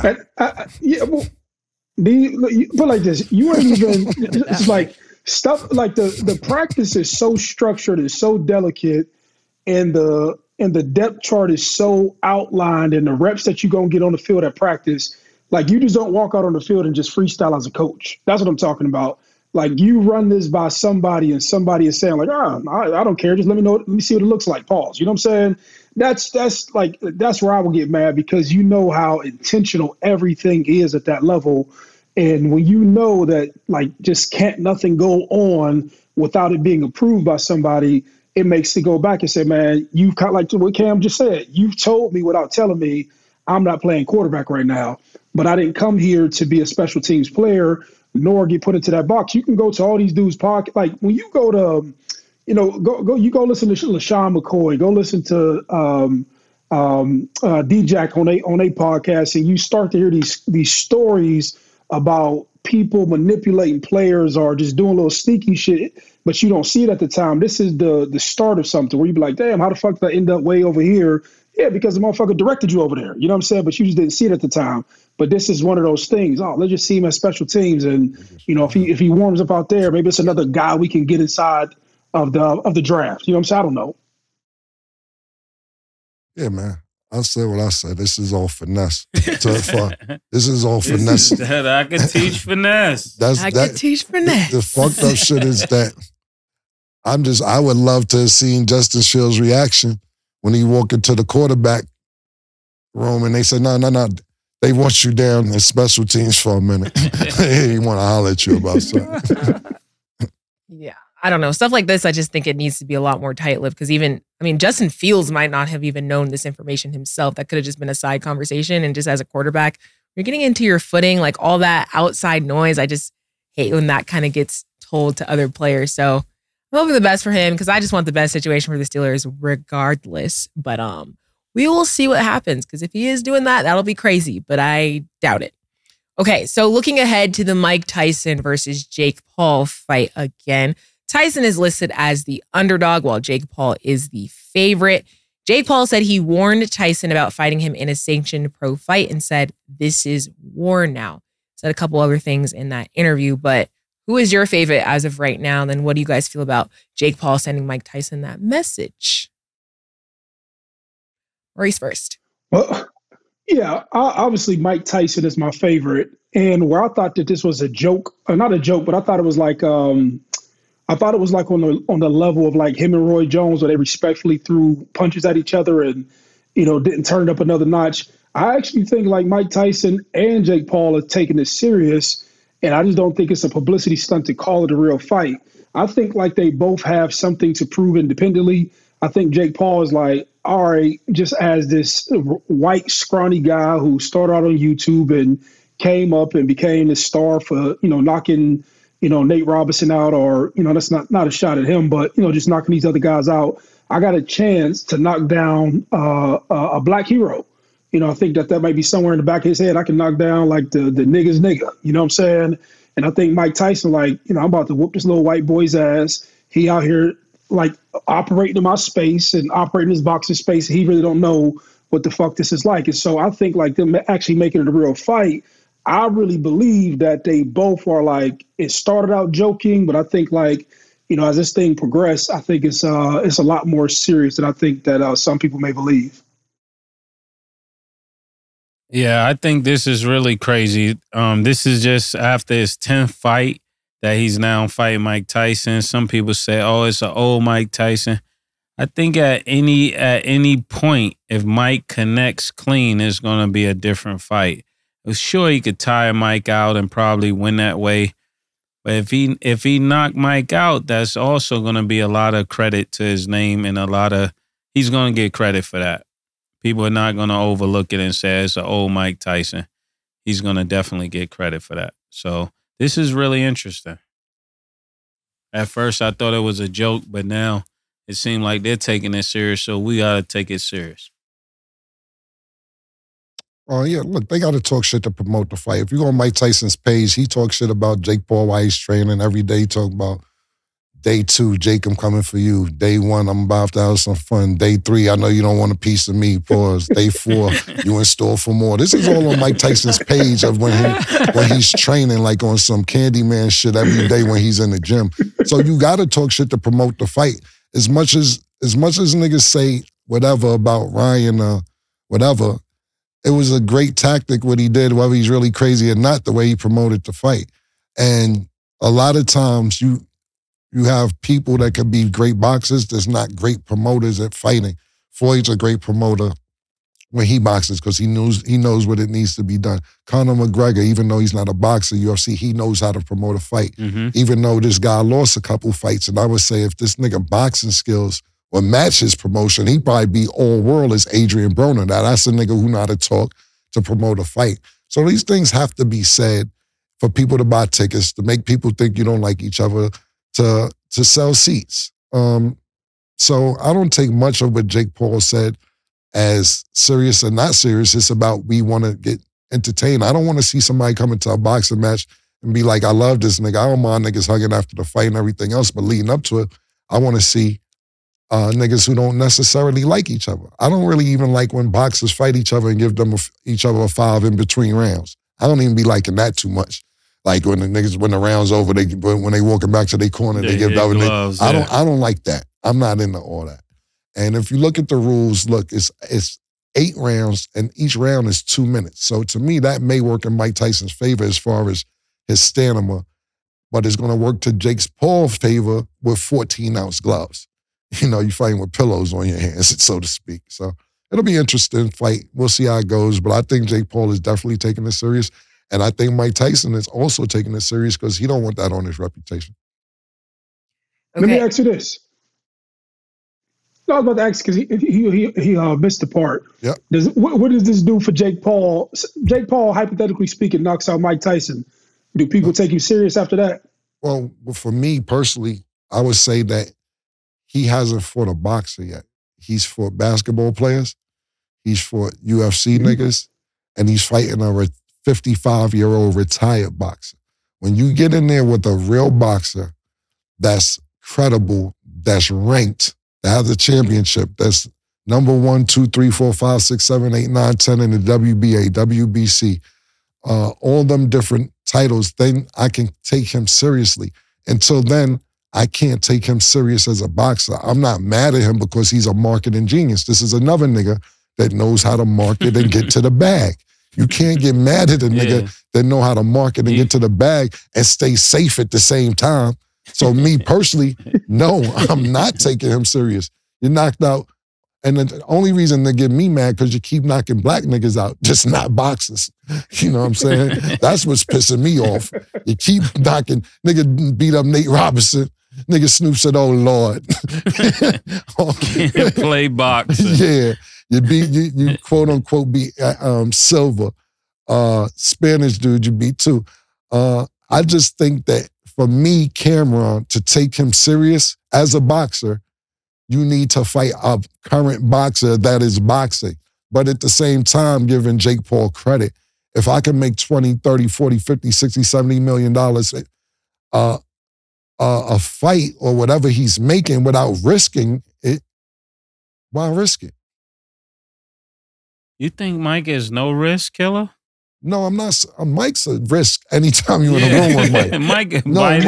But like this, you ain't even, it's like stuff like the practice is so structured, it's so delicate. And the depth chart is so outlined, and the reps that you're going to get on the field at practice, like you just don't walk out on the field and just freestyle as a coach. That's what I'm talking about. Like you run this by somebody and somebody is saying like, I don't care. Just let me see what it looks like. Pause. You know what I'm saying? That's where I will get mad, because you know how intentional everything is at that level. And when you know that like just can't nothing go on without it being approved by somebody, it makes it go back and say, man, you've kind of like what Cam just said. You've told me without telling me I'm not playing quarterback right now, but I didn't come here to be a special teams player nor get put into that box. You can go to all these dudes' pocket. Like when you go to, you know, go listen to LaShawn McCoy, go listen to D-Jack on a podcast, and you start to hear these stories about people manipulating players or just doing a little sneaky shit, but you don't see it at the time. This is the start of something where you be like, damn, how the fuck did I end up way over here? Yeah, because the motherfucker directed you over there. You know what I'm saying? But you just didn't see it at the time. But this is one of those things. Oh, let's just see him as special teams. And, you know, if he warms up out there, maybe it's another guy we can get inside of the draft. You know what I'm saying? I don't know. Yeah, man. I said what I said. This is all finesse. This is all finesse. I can teach finesse. I can teach finesse. The fucked up shit is that I would love to have seen Justin Fields' reaction when he walked into the quarterback room and they said, no. They want you down in special teams for a minute. He want to holler at you about something. Yeah. I don't know. Stuff like this, I just think it needs to be a lot more tight-lipped, because even I mean, Justin Fields might not have even known this information himself. That could have just been a side conversation. And just as a quarterback, you're getting into your footing, like all that outside noise. I just hate when that kind of gets told to other players. So I'm hoping the best for him because I just want the best situation for the Steelers regardless. But we will see what happens because if he is doing that, that'll be crazy. But I doubt it. Okay, so looking ahead to the Mike Tyson versus Jake Paul fight again. Tyson is listed as the underdog while Jake Paul is the favorite. Jake Paul said he warned Tyson about fighting him in a sanctioned pro fight and said, "This is war now." Said a couple other things in that interview, but who is your favorite as of right now? Then what do you guys feel about Jake Paul sending Mike Tyson that message? Maurice first. Well, yeah, obviously Mike Tyson is my favorite. And where I thought that this was a joke, or not a joke, but I thought it was like on the level of like him and Roy Jones, where they respectfully threw punches at each other and, didn't turn it up another notch. I actually think like Mike Tyson and Jake Paul are taking this serious, and I just don't think it's a publicity stunt to call it a real fight. I think like they both have something to prove independently. I think Jake Paul is like, all right, just as this white, scrawny guy who started out on YouTube and came up and became this star for, knocking, Nate Robinson out, or, that's not a shot at him, but, just knocking these other guys out. I got a chance to knock down a black hero. I think that might be somewhere in the back of his head. I can knock down like the nigga's nigga, you know what I'm saying? And I think Mike Tyson, like, I'm about to whoop this little white boy's ass. He out here like operating in my space and operating his boxing space. He really don't know what the fuck this is like. And so I think like them actually making it a real fight, I really believe that they both are like, it started out joking, but I think like, as this thing progressed, I think it's a lot more serious than I think that some people may believe. Yeah, I think this is really crazy. This is just after his 10th fight that he's now fighting Mike Tyson. Some people say, "Oh, it's an old Mike Tyson." I think at any point, if Mike connects clean, it's going to be a different fight. Sure, he could tire Mike out and probably win that way, but if he knocked Mike out, that's also going to be a lot of credit to his name and he's going to get credit for that. People are not going to overlook it and say it's an old Mike Tyson. He's going to definitely get credit for that. So this is really interesting. At first, I thought it was a joke, but now it seems like they're taking it serious, so we got to take it serious. Oh, yeah, look, they got to talk shit to promote the fight. If you go on Mike Tyson's page, he talks shit about Jake Paul while he's training. Every day he talk about day 2, Jake, I'm coming for you. Day 1, I'm about to have some fun. Day 3, I know you don't want a piece of me. Pause. Day 4, you in store for more. This is all on Mike Tyson's page of when he's training, like on some Candyman shit every day when he's in the gym. So you got to talk shit to promote the fight. As much as niggas say whatever about Ryan or whatever, it was a great tactic what he did, whether he's really crazy or not, the way he promoted the fight. And a lot of times you have people that can be great boxers that's not great promoters at fighting. Floyd's a great promoter when he boxes because he knows what it needs to be done. Conor McGregor, even though he's not a boxer, UFC, he knows how to promote a fight. Mm-hmm. Even though this guy lost a couple fights, and I would say if this nigga boxing skills would match his promotion, he'd probably be all world as Adrian Broner. Now that's a nigga who know how to talk to promote a fight. So these things have to be said for people to buy tickets, to make people think you don't like each other, to sell seats. So I don't take much of what Jake Paul said as serious or not serious. It's about we want to get entertained. I don't want to see somebody come into a boxing match and be like, I love this nigga. I don't mind niggas hugging after the fight and everything else, but leading up to it, I want to see niggas who don't necessarily like each other. I don't really even like when boxers fight each other and give them each other a 5 in between rounds. I don't even be liking that too much. Like when the round's over, when they walking back to their corner, they give the other nigga. I don't like that. I'm not into all that. And if you look at the rules, look, it's 8 rounds and each round is 2 minutes. So to me, that may work in Mike Tyson's favor as far as his stamina, but it's going to work to Jake Paul's favor with 14-ounce gloves. You're fighting with pillows on your hands, so to speak. So it'll be an interesting fight. We'll see how it goes. But I think Jake Paul is definitely taking this serious. And I think Mike Tyson is also taking this serious because he don't want that on his reputation. Okay. Let me ask you this. I was about to ask because he missed the part. Yep. What does this do for Jake Paul? Jake Paul, hypothetically speaking, knocks out Mike Tyson. Do people take him serious after that? Well, for me personally, I would say that he hasn't fought a boxer yet. He's fought basketball players. He's fought UFC niggas. And he's fighting a 55-year-old retired boxer. When you get in there with a real boxer that's credible, that's ranked, that has a championship, that's number 1, 2, 3, 4, 5, 6, 7, 8, 9, 10 in the WBA, WBC, all them different titles, then I can take him seriously. Until then, I can't take him serious as a boxer. I'm not mad at him because he's a marketing genius. This is another nigga that knows how to market and get to the bag. You can't get mad at a nigga that know how to market and get to the bag and stay safe at the same time. So me personally, no, I'm not taking him serious. You're knocked out. And the only reason they get me mad because you keep knocking black niggas out, just not boxers. You know what I'm saying? That's what's pissing me off. You keep knocking, nigga beat up Nate Robinson. Nigga Snoop said, "Oh Lord." Play boxing. Yeah. You quote unquote beat Silva. Spanish dude you beat too. I just think that for me, Cameron, to take him serious as a boxer, you need to fight a current boxer that is boxing. But at the same time, giving Jake Paul credit, if I can make 20, 30, 40, 50, 60, $70 million a fight or whatever he's making without risking it, why risk it? You think Mike is no risk killer? No, I'm not. Mike's a risk anytime you're in a room with Mike. Mike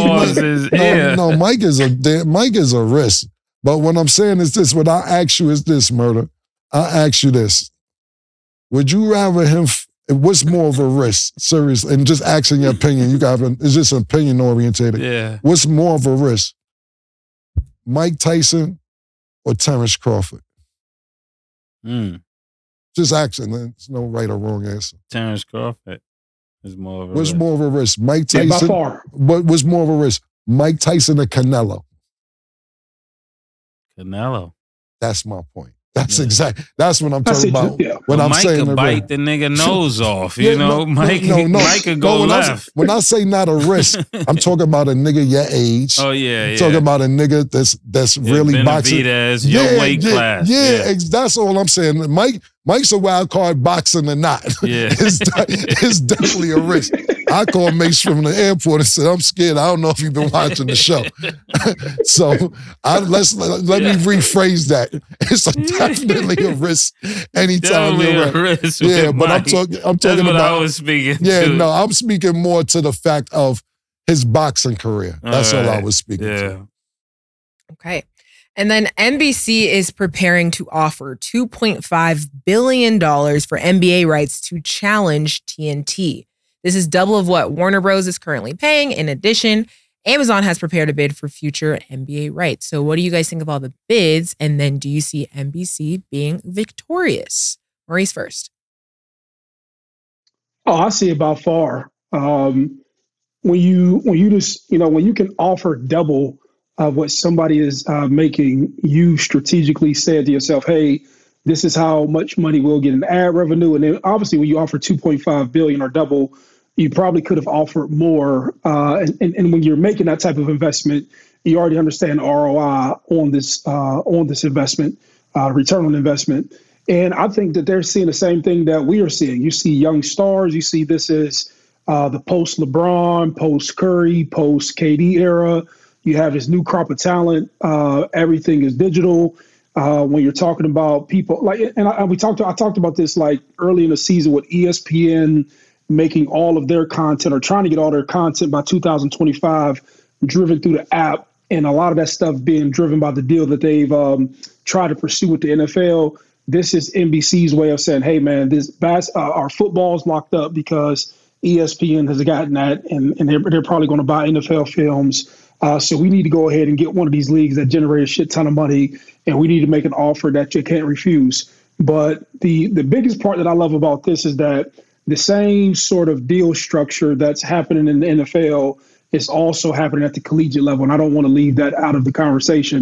Mike is a risk. But what I'm saying is this, what I ask you is this, Murder. I ask you this. Would you rather him, what's more of a risk? Seriously, and just asking your opinion, it's just opinion orientated. Yeah. What's more of a risk? Mike Tyson or Terrence Crawford? Just action. There's no right or wrong answer. Terrence Crawford is more of a What's risk. more of a risk? Mike Tyson? Yeah, by far. What's more of a risk? Mike Tyson or Canelo? Canelo. That's my point. That's that's what I'm talking about. When I'm Mike saying could bite the nigga nose off, you know? Mike could go left. When I say not a risk, I'm talking about a nigga your age. Oh, yeah. I'm talking about a nigga that's really boxing. Your weight class. That's all I'm saying. Mike's a wild card, boxing or not. Yeah. It's definitely a risk. I called Mace from the airport and said, "I'm scared. I don't know if you've been watching the show." So let me rephrase that. It's definitely a risk anytime you're risk. Yeah, but Mike. I'm talking about. I was speaking. Yeah, to. no, I'm speaking more to the fact of his boxing career. That's all I was speaking to. Okay. And then NBC is preparing to offer $2.5 billion for NBA rights to challenge TNT. This is double of what Warner Bros. Is currently paying. In addition, Amazon has prepared a bid for future NBA rights. So what do you guys think of all the bids? And then do you see NBC being victorious? Maurice first. Oh, I see it by far. When you can offer double of what somebody is making, you strategically said to yourself, "Hey, this is how much money we'll get in ad revenue." And then obviously when you offer $2.5 billion or double, you probably could have offered more. And when you're making that type of investment, you already understand ROI on this investment, return on investment. And I think that they're seeing the same thing that we are seeing. You see young stars. You see this is the post LeBron, post Curry, post KD era. You have this new crop of talent. Everything is digital. When you're talking about people I talked about this like early in the season with ESPN making all of their content or trying to get all their content by 2025 driven through the app, and a lot of that stuff being driven by the deal that they've tried to pursue with the NFL. This is NBC's way of saying, "Hey, man, our football's locked up because ESPN has gotten that, and they're probably going to buy NFL films. So we need to go ahead and get one of these leagues that generate a shit ton of money, and we need to make an offer that you can't refuse." But the biggest part that I love about this is that the same sort of deal structure that's happening in the NFL is also happening at the collegiate level. And I don't want to leave that out of the conversation.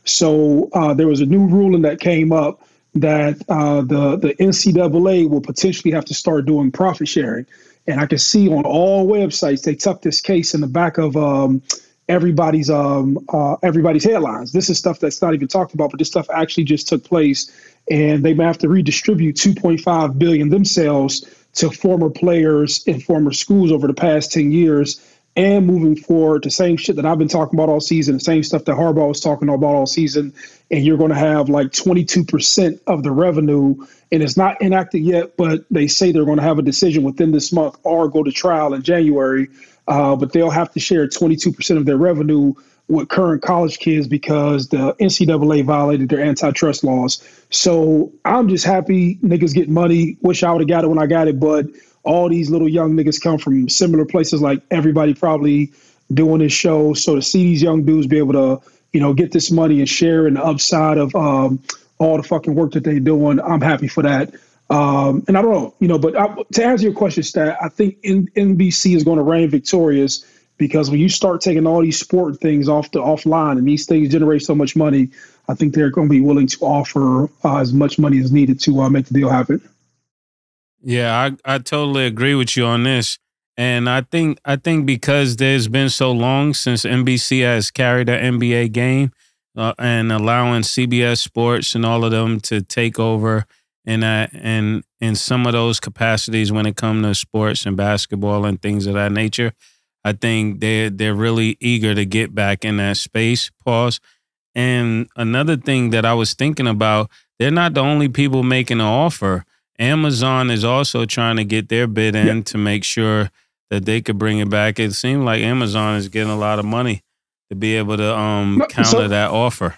So there was a new ruling that came up that the NCAA will potentially have to start doing profit sharing. And I can see on all websites they tuck this case in the back of everybody's headlines. This is stuff that's not even talked about, but this stuff actually just took place, and they may have to redistribute $2.5 billion themselves to former players in former schools over the past 10 years. And moving forward, the same shit that I've been talking about all season, the same stuff that Harbaugh was talking about all season, and you're going to have like 22% of the revenue, and it's not enacted yet, but they say they're going to have a decision within this month or go to trial in January, but they'll have to share 22% of their revenue with current college kids because the NCAA violated their antitrust laws. So I'm just happy niggas get money. Wish I would have got it when I got it, but all these little young niggas come from similar places like everybody probably doing this show. So to see these young dudes be able to, get this money and share in the upside of all the fucking work that they're doing, I'm happy for that. And I don't know, but to answer your question, Stat, I think NBC is going to reign victorious because when you start taking all these sport things offline and these things generate so much money, I think they're going to be willing to offer as much money as needed to make the deal happen. Yeah, I totally agree with you on this. And I think because there's been so long since NBC has carried an NBA game and allowing CBS Sports and all of them to take over in some of those capacities when it comes to sports and basketball and things of that nature, I think they're really eager to get back in that space. Pause. And another thing that I was thinking about, they're not the only people making an offer. Amazon is also trying to get their bid in to make sure that they could bring it back. It seemed like Amazon is getting a lot of money to be able to counter that offer.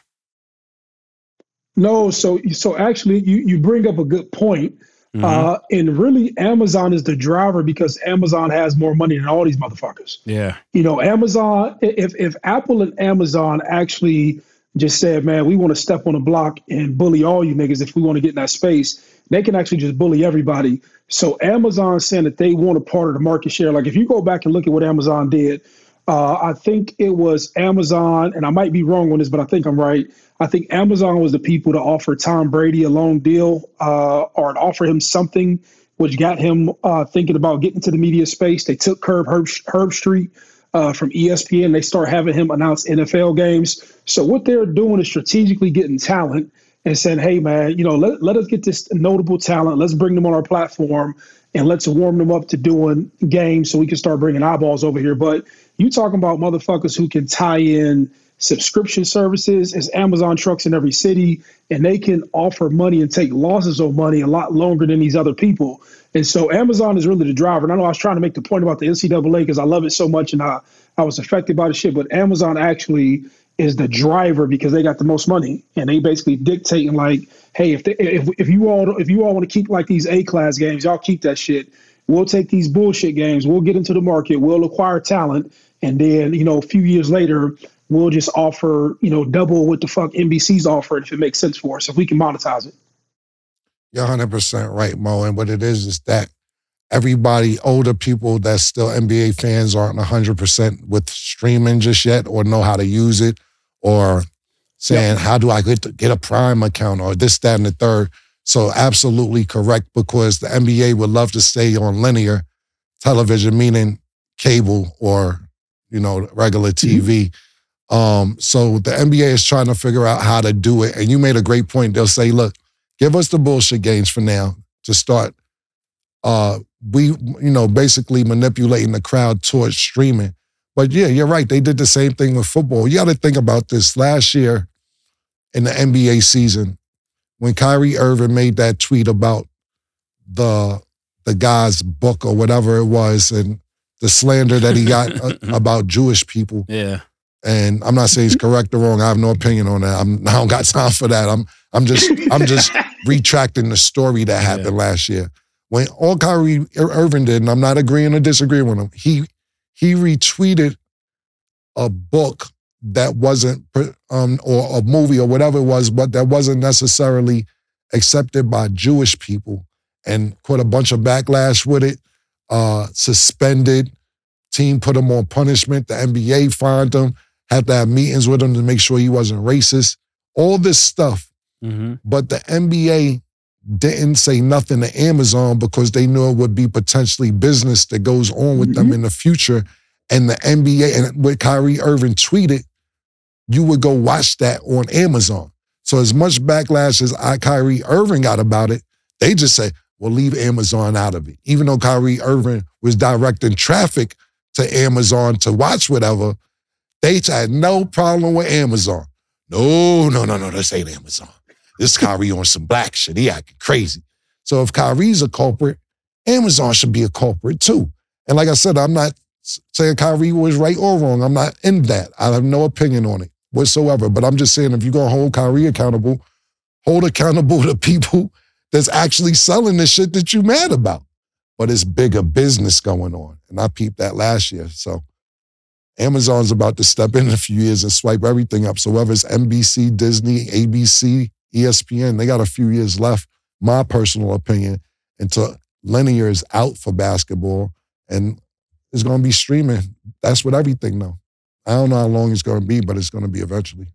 No, so actually you bring up a good point. Mm-hmm. And really Amazon is the driver because Amazon has more money than all these motherfuckers. Yeah. Amazon, if Apple and Amazon actually just said, man, we want to step on the block and bully all you niggas if we want to get in that space, they can actually just bully everybody. So Amazon saying that they want a part of the market share. Like if you go back and look at what Amazon did, I think it was Amazon, and I might be wrong on this, but I think I'm right. I think Amazon was the people to offer Tom Brady a long deal or to offer him something which got him thinking about getting into the media space. They took Herb Street from ESPN. They start having him announce NFL games. So what they're doing is strategically getting talent and saying, hey, man, let us get this notable talent. Let's bring them on our platform and let's warm them up to doing games so we can start bringing eyeballs over here. But you talking about motherfuckers who can tie in subscription services as Amazon trucks in every city, and they can offer money and take losses on money a lot longer than these other people. And so Amazon is really the driver. And I know I was trying to make the point about the NCAA because I love it so much and I was affected by the shit, but Amazon actually is the driver because they got the most money and they basically dictating like, hey, if you all want to keep like these A-class games, y'all keep that shit. We'll take these bullshit games. We'll get into the market. We'll acquire talent. And then, a few years later, we'll just offer, double what the fuck NBC's offering if it makes sense for us, if we can monetize it. You're 100% right, Mo. And what it is that everybody, older people that's still NBA fans aren't 100% with streaming just yet or know how to use it or saying, how do I get a Prime account or this, that, and the third. So absolutely correct because the NBA would love to stay on linear television, meaning cable or, regular TV. So the NBA is trying to figure out how to do it. And you made a great point. They'll say, look, give us the bullshit games for now to start. Basically manipulating the crowd towards streaming. But yeah, you're right. They did the same thing with football. You got to think about this. Last year in the NBA season, when Kyrie Irving made that tweet about the guy's book or whatever it was and the slander that he got about Jewish people. Yeah. And I'm not saying he's correct or wrong. I have no opinion on that. I don't got time for that. I'm just retracting the story that happened last year. When all Kyrie Irving did, and I'm not agreeing or disagreeing with him, he retweeted a book that wasn't, or a movie or whatever it was, but that wasn't necessarily accepted by Jewish people and caught a bunch of backlash with it, suspended, team put him on punishment, the NBA fined him, had to have meetings with him to make sure he wasn't racist, all this stuff, but the NBA didn't say nothing to Amazon because they knew it would be potentially business that goes on with them in the future. And the NBA, and what Kyrie Irving tweeted, you would go watch that on Amazon. So as much backlash as Kyrie Irving got about it, they just said, well, leave Amazon out of it. Even though Kyrie Irving was directing traffic to Amazon to watch whatever, they had no problem with Amazon. No, this ain't Amazon. This Kyrie on some black shit. He acting crazy. So if Kyrie's a culprit, Amazon should be a culprit too. And like I said, I'm not saying Kyrie was right or wrong. I'm not in that. I have no opinion on it whatsoever. But I'm just saying, if you're going to hold Kyrie accountable, hold accountable the people that's actually selling the shit that you mad about. But it's bigger business going on. And I peeped that last year. So Amazon's about to step in a few years and swipe everything up. So whether it's NBC, Disney, ABC, ESPN, they got a few years left, my personal opinion, until linear is out for basketball and it's going to be streaming. That's what everything though. I don't know how long it's going to be, but it's going to be eventually.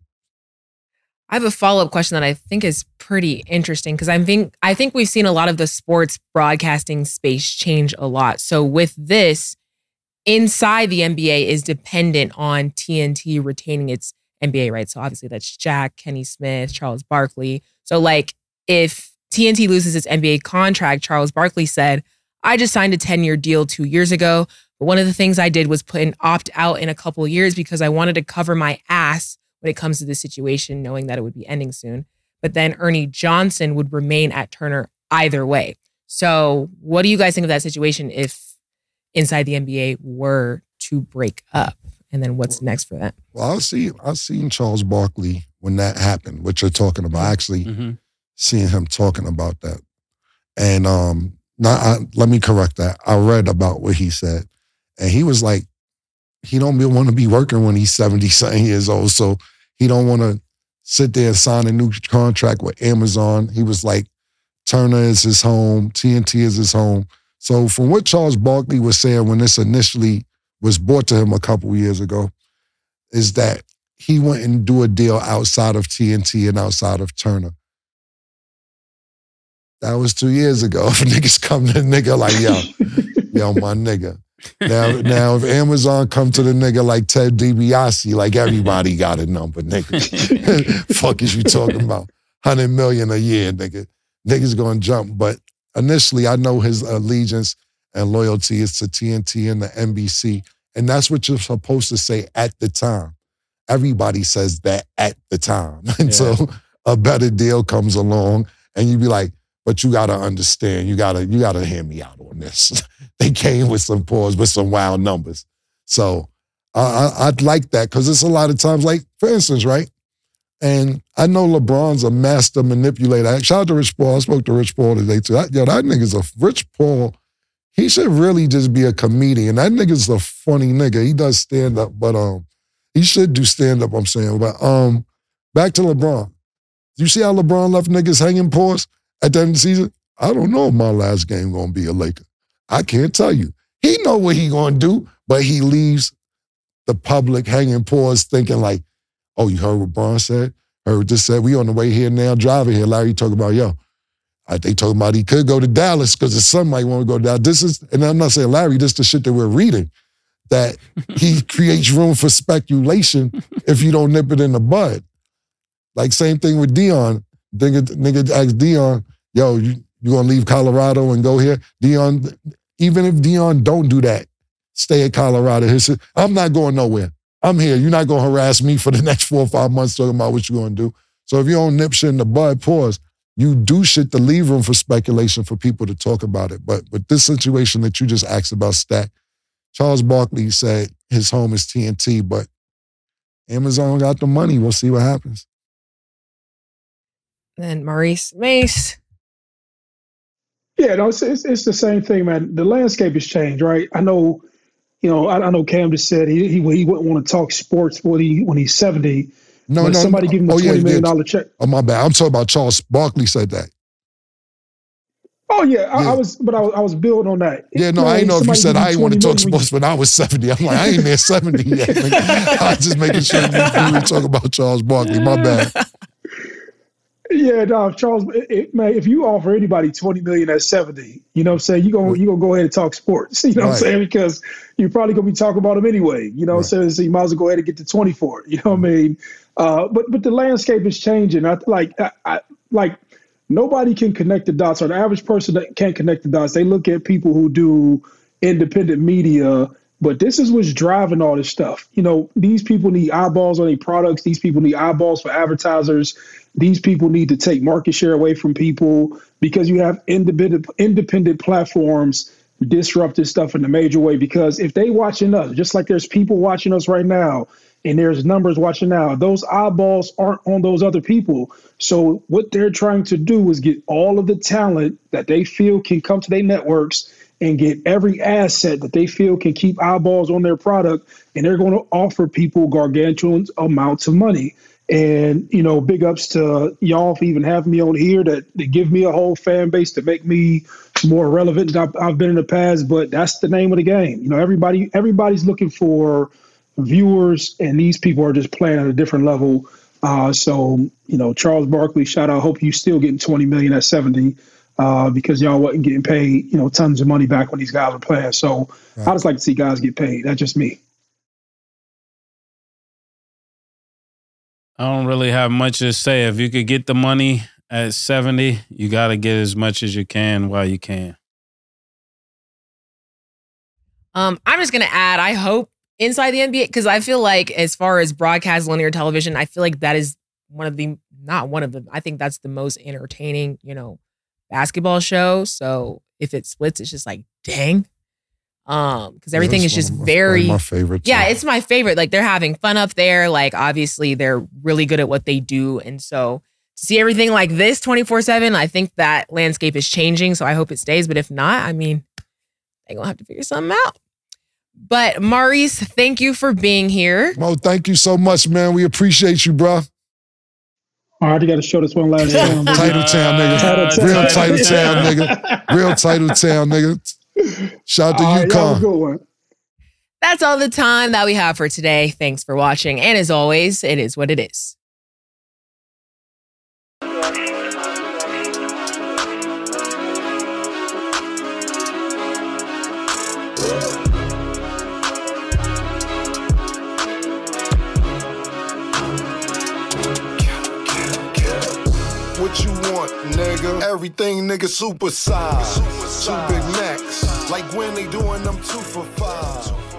I have a follow-up question that I think is pretty interesting because I think we've seen a lot of the sports broadcasting space change a lot. So with this, inside the NBA is dependent on TNT retaining its NBA rights. So obviously that's Shaq, Kenny Smith, Charles Barkley. So like if TNT loses its NBA contract, Charles Barkley said, I just signed a 10-year deal 2 years ago. But one of the things I did was put an opt-out in a couple of years because I wanted to cover my ass when it comes to this situation, knowing that it would be ending soon. But then Ernie Johnson would remain at Turner either way. So what do you guys think of that situation if inside the NBA were to break up? And then what's next for that? Well, I've seen Charles Barkley when that happened, what you're talking about. I actually seeing him talking about that. And let me correct that. I read about what he said. And he was like, he don't want to be working when he's 70-something years old. So he don't want to sit there and sign a new contract with Amazon. He was like, Turner is his home. TNT is his home. So from what Charles Barkley was saying when this initially was brought to him a couple years ago, is that he went and do a deal outside of TNT and outside of Turner. That was 2 years ago. If niggas come to the nigga like, yo, my nigga. Now, if Amazon come to the nigga like Ted DiBiase, like everybody got a number, nigga. Fuck is you talking about? 100 million a year, nigga. Niggas gonna jump. But initially, I know his allegiance and loyalty is to TNT and the NBC. And that's what you're supposed to say at the time. Everybody says that at the time. Until a better deal comes along and you be like, but you gotta understand, you gotta hear me out on this. They came with some pause, with some wild numbers. So I'd like that because it's a lot of times, like, for instance, right? And I know LeBron's a master manipulator. Shout out to Rich Paul. I spoke to Rich Paul today too. That nigga's Rich Paul. He should really just be a comedian. That nigga's a funny nigga. He does stand up, but he should do stand up, I'm saying. But back to LeBron. You see how LeBron left niggas hanging paws at the end of the season? I don't know if my last game gonna be a Laker. I can't tell you. He know what he gonna do, but he leaves the public hanging paws thinking like, oh, you heard what Bron said? Heard this said, we on the way here now, driving here. Larry talking about, they talking about he could go to Dallas because his son might want to go to Dallas. This is, and I'm not saying Larry, this is the shit that we're reading, that he creates room for speculation if you don't nip it in the bud. Like same thing with Dion. Nigga asked Dion, yo, you gonna leave Colorado and go here? Dion, even if Dion don't do that, stay at Colorado. I'm not going nowhere. I'm here. You're not going to harass me for the next 4 or 5 months talking about what you're going to do. So if you don't nip shit in the bud, pause. You do shit to leave room for speculation for people to talk about it. But with this situation that you just asked about, Stack, Charles Barkley said his home is TNT, but Amazon got the money. We'll see what happens. Then Maurice Mace. Yeah, no, it's the same thing, man. The landscape has changed, right? I know, I know Cam just said he wouldn't want to talk sports when he's 70. No, somebody give him a $20 million check. Oh, my bad. I'm talking about Charles Barkley said that. Oh yeah, I was building on that. Yeah, no, I ain't know if you said I ain't want to talk sports when I was 70. I'm like, I ain't there 70 yet. I was just making sure we were talking about Charles Barkley. My bad. Yeah, no, Charles, man, if you offer anybody $20 million at 70, you know what I'm saying, you're gonna go ahead and talk sports. You know what I'm saying? Because you're probably gonna be talking about them anyway. You know what I'm saying? So you might as well go ahead and get to 20 for it. You know what I mean? But the landscape is changing. I nobody can connect the dots, or the average person that can't connect the dots. They look at people who do independent media, but this is what's driving all this stuff. You know, these people need eyeballs on their products. These people need eyeballs for advertisers. These people need to take market share away from people because you have independent platforms disrupting stuff in a major way. Because if they watching us, just like there's people watching us right now, and there's numbers watching now, those eyeballs aren't on those other people. So what they're trying to do is get all of the talent that they feel can come to their networks and get every asset that they feel can keep eyeballs on their product, and they're going to offer people gargantuan amounts of money. And, you know, big ups to y'all for even having me on here to give me a whole fan base to make me more relevant than I've been in the past. But that's the name of the game. You know, everybody's looking for viewers, and these people are just playing at a different level. So, you know, Charles Barkley, shout out. Hope you still getting 20 million at 70 because y'all wasn't getting paid, you know, tons of money back when these guys were playing. So I just like to see guys get paid. That's just me. I don't really have much to say. If you could get the money at 70, you got to get as much as you can while you can. I'm just going to add, I hope inside the NBA, because I feel like as far as broadcast linear television, I feel like that is I think that's the most entertaining, you know, basketball show. So if it splits, it's just like, dang. Because everything is just very my favorite. Yeah, it's my favorite. Like they're having fun up there. Like obviously they're really good at what they do. And so to see everything like this 24/7, I think that landscape is changing. So I hope it stays. But if not, I mean, they're gonna have to figure something out. But Maurice, thank you for being here. Mo, thank you so much, man. We appreciate you, bro. All right, you got to show this one last time. Title Town, nigga. Real Title Town, nigga. Real Title Town, nigga. Shout out to UConn. That's all the time that we have for today. Thanks for watching. And as always, it is what it is. What you want, nigga? Everything, nigga, super size. Two Big Macs, like when they doing them 2 for $5.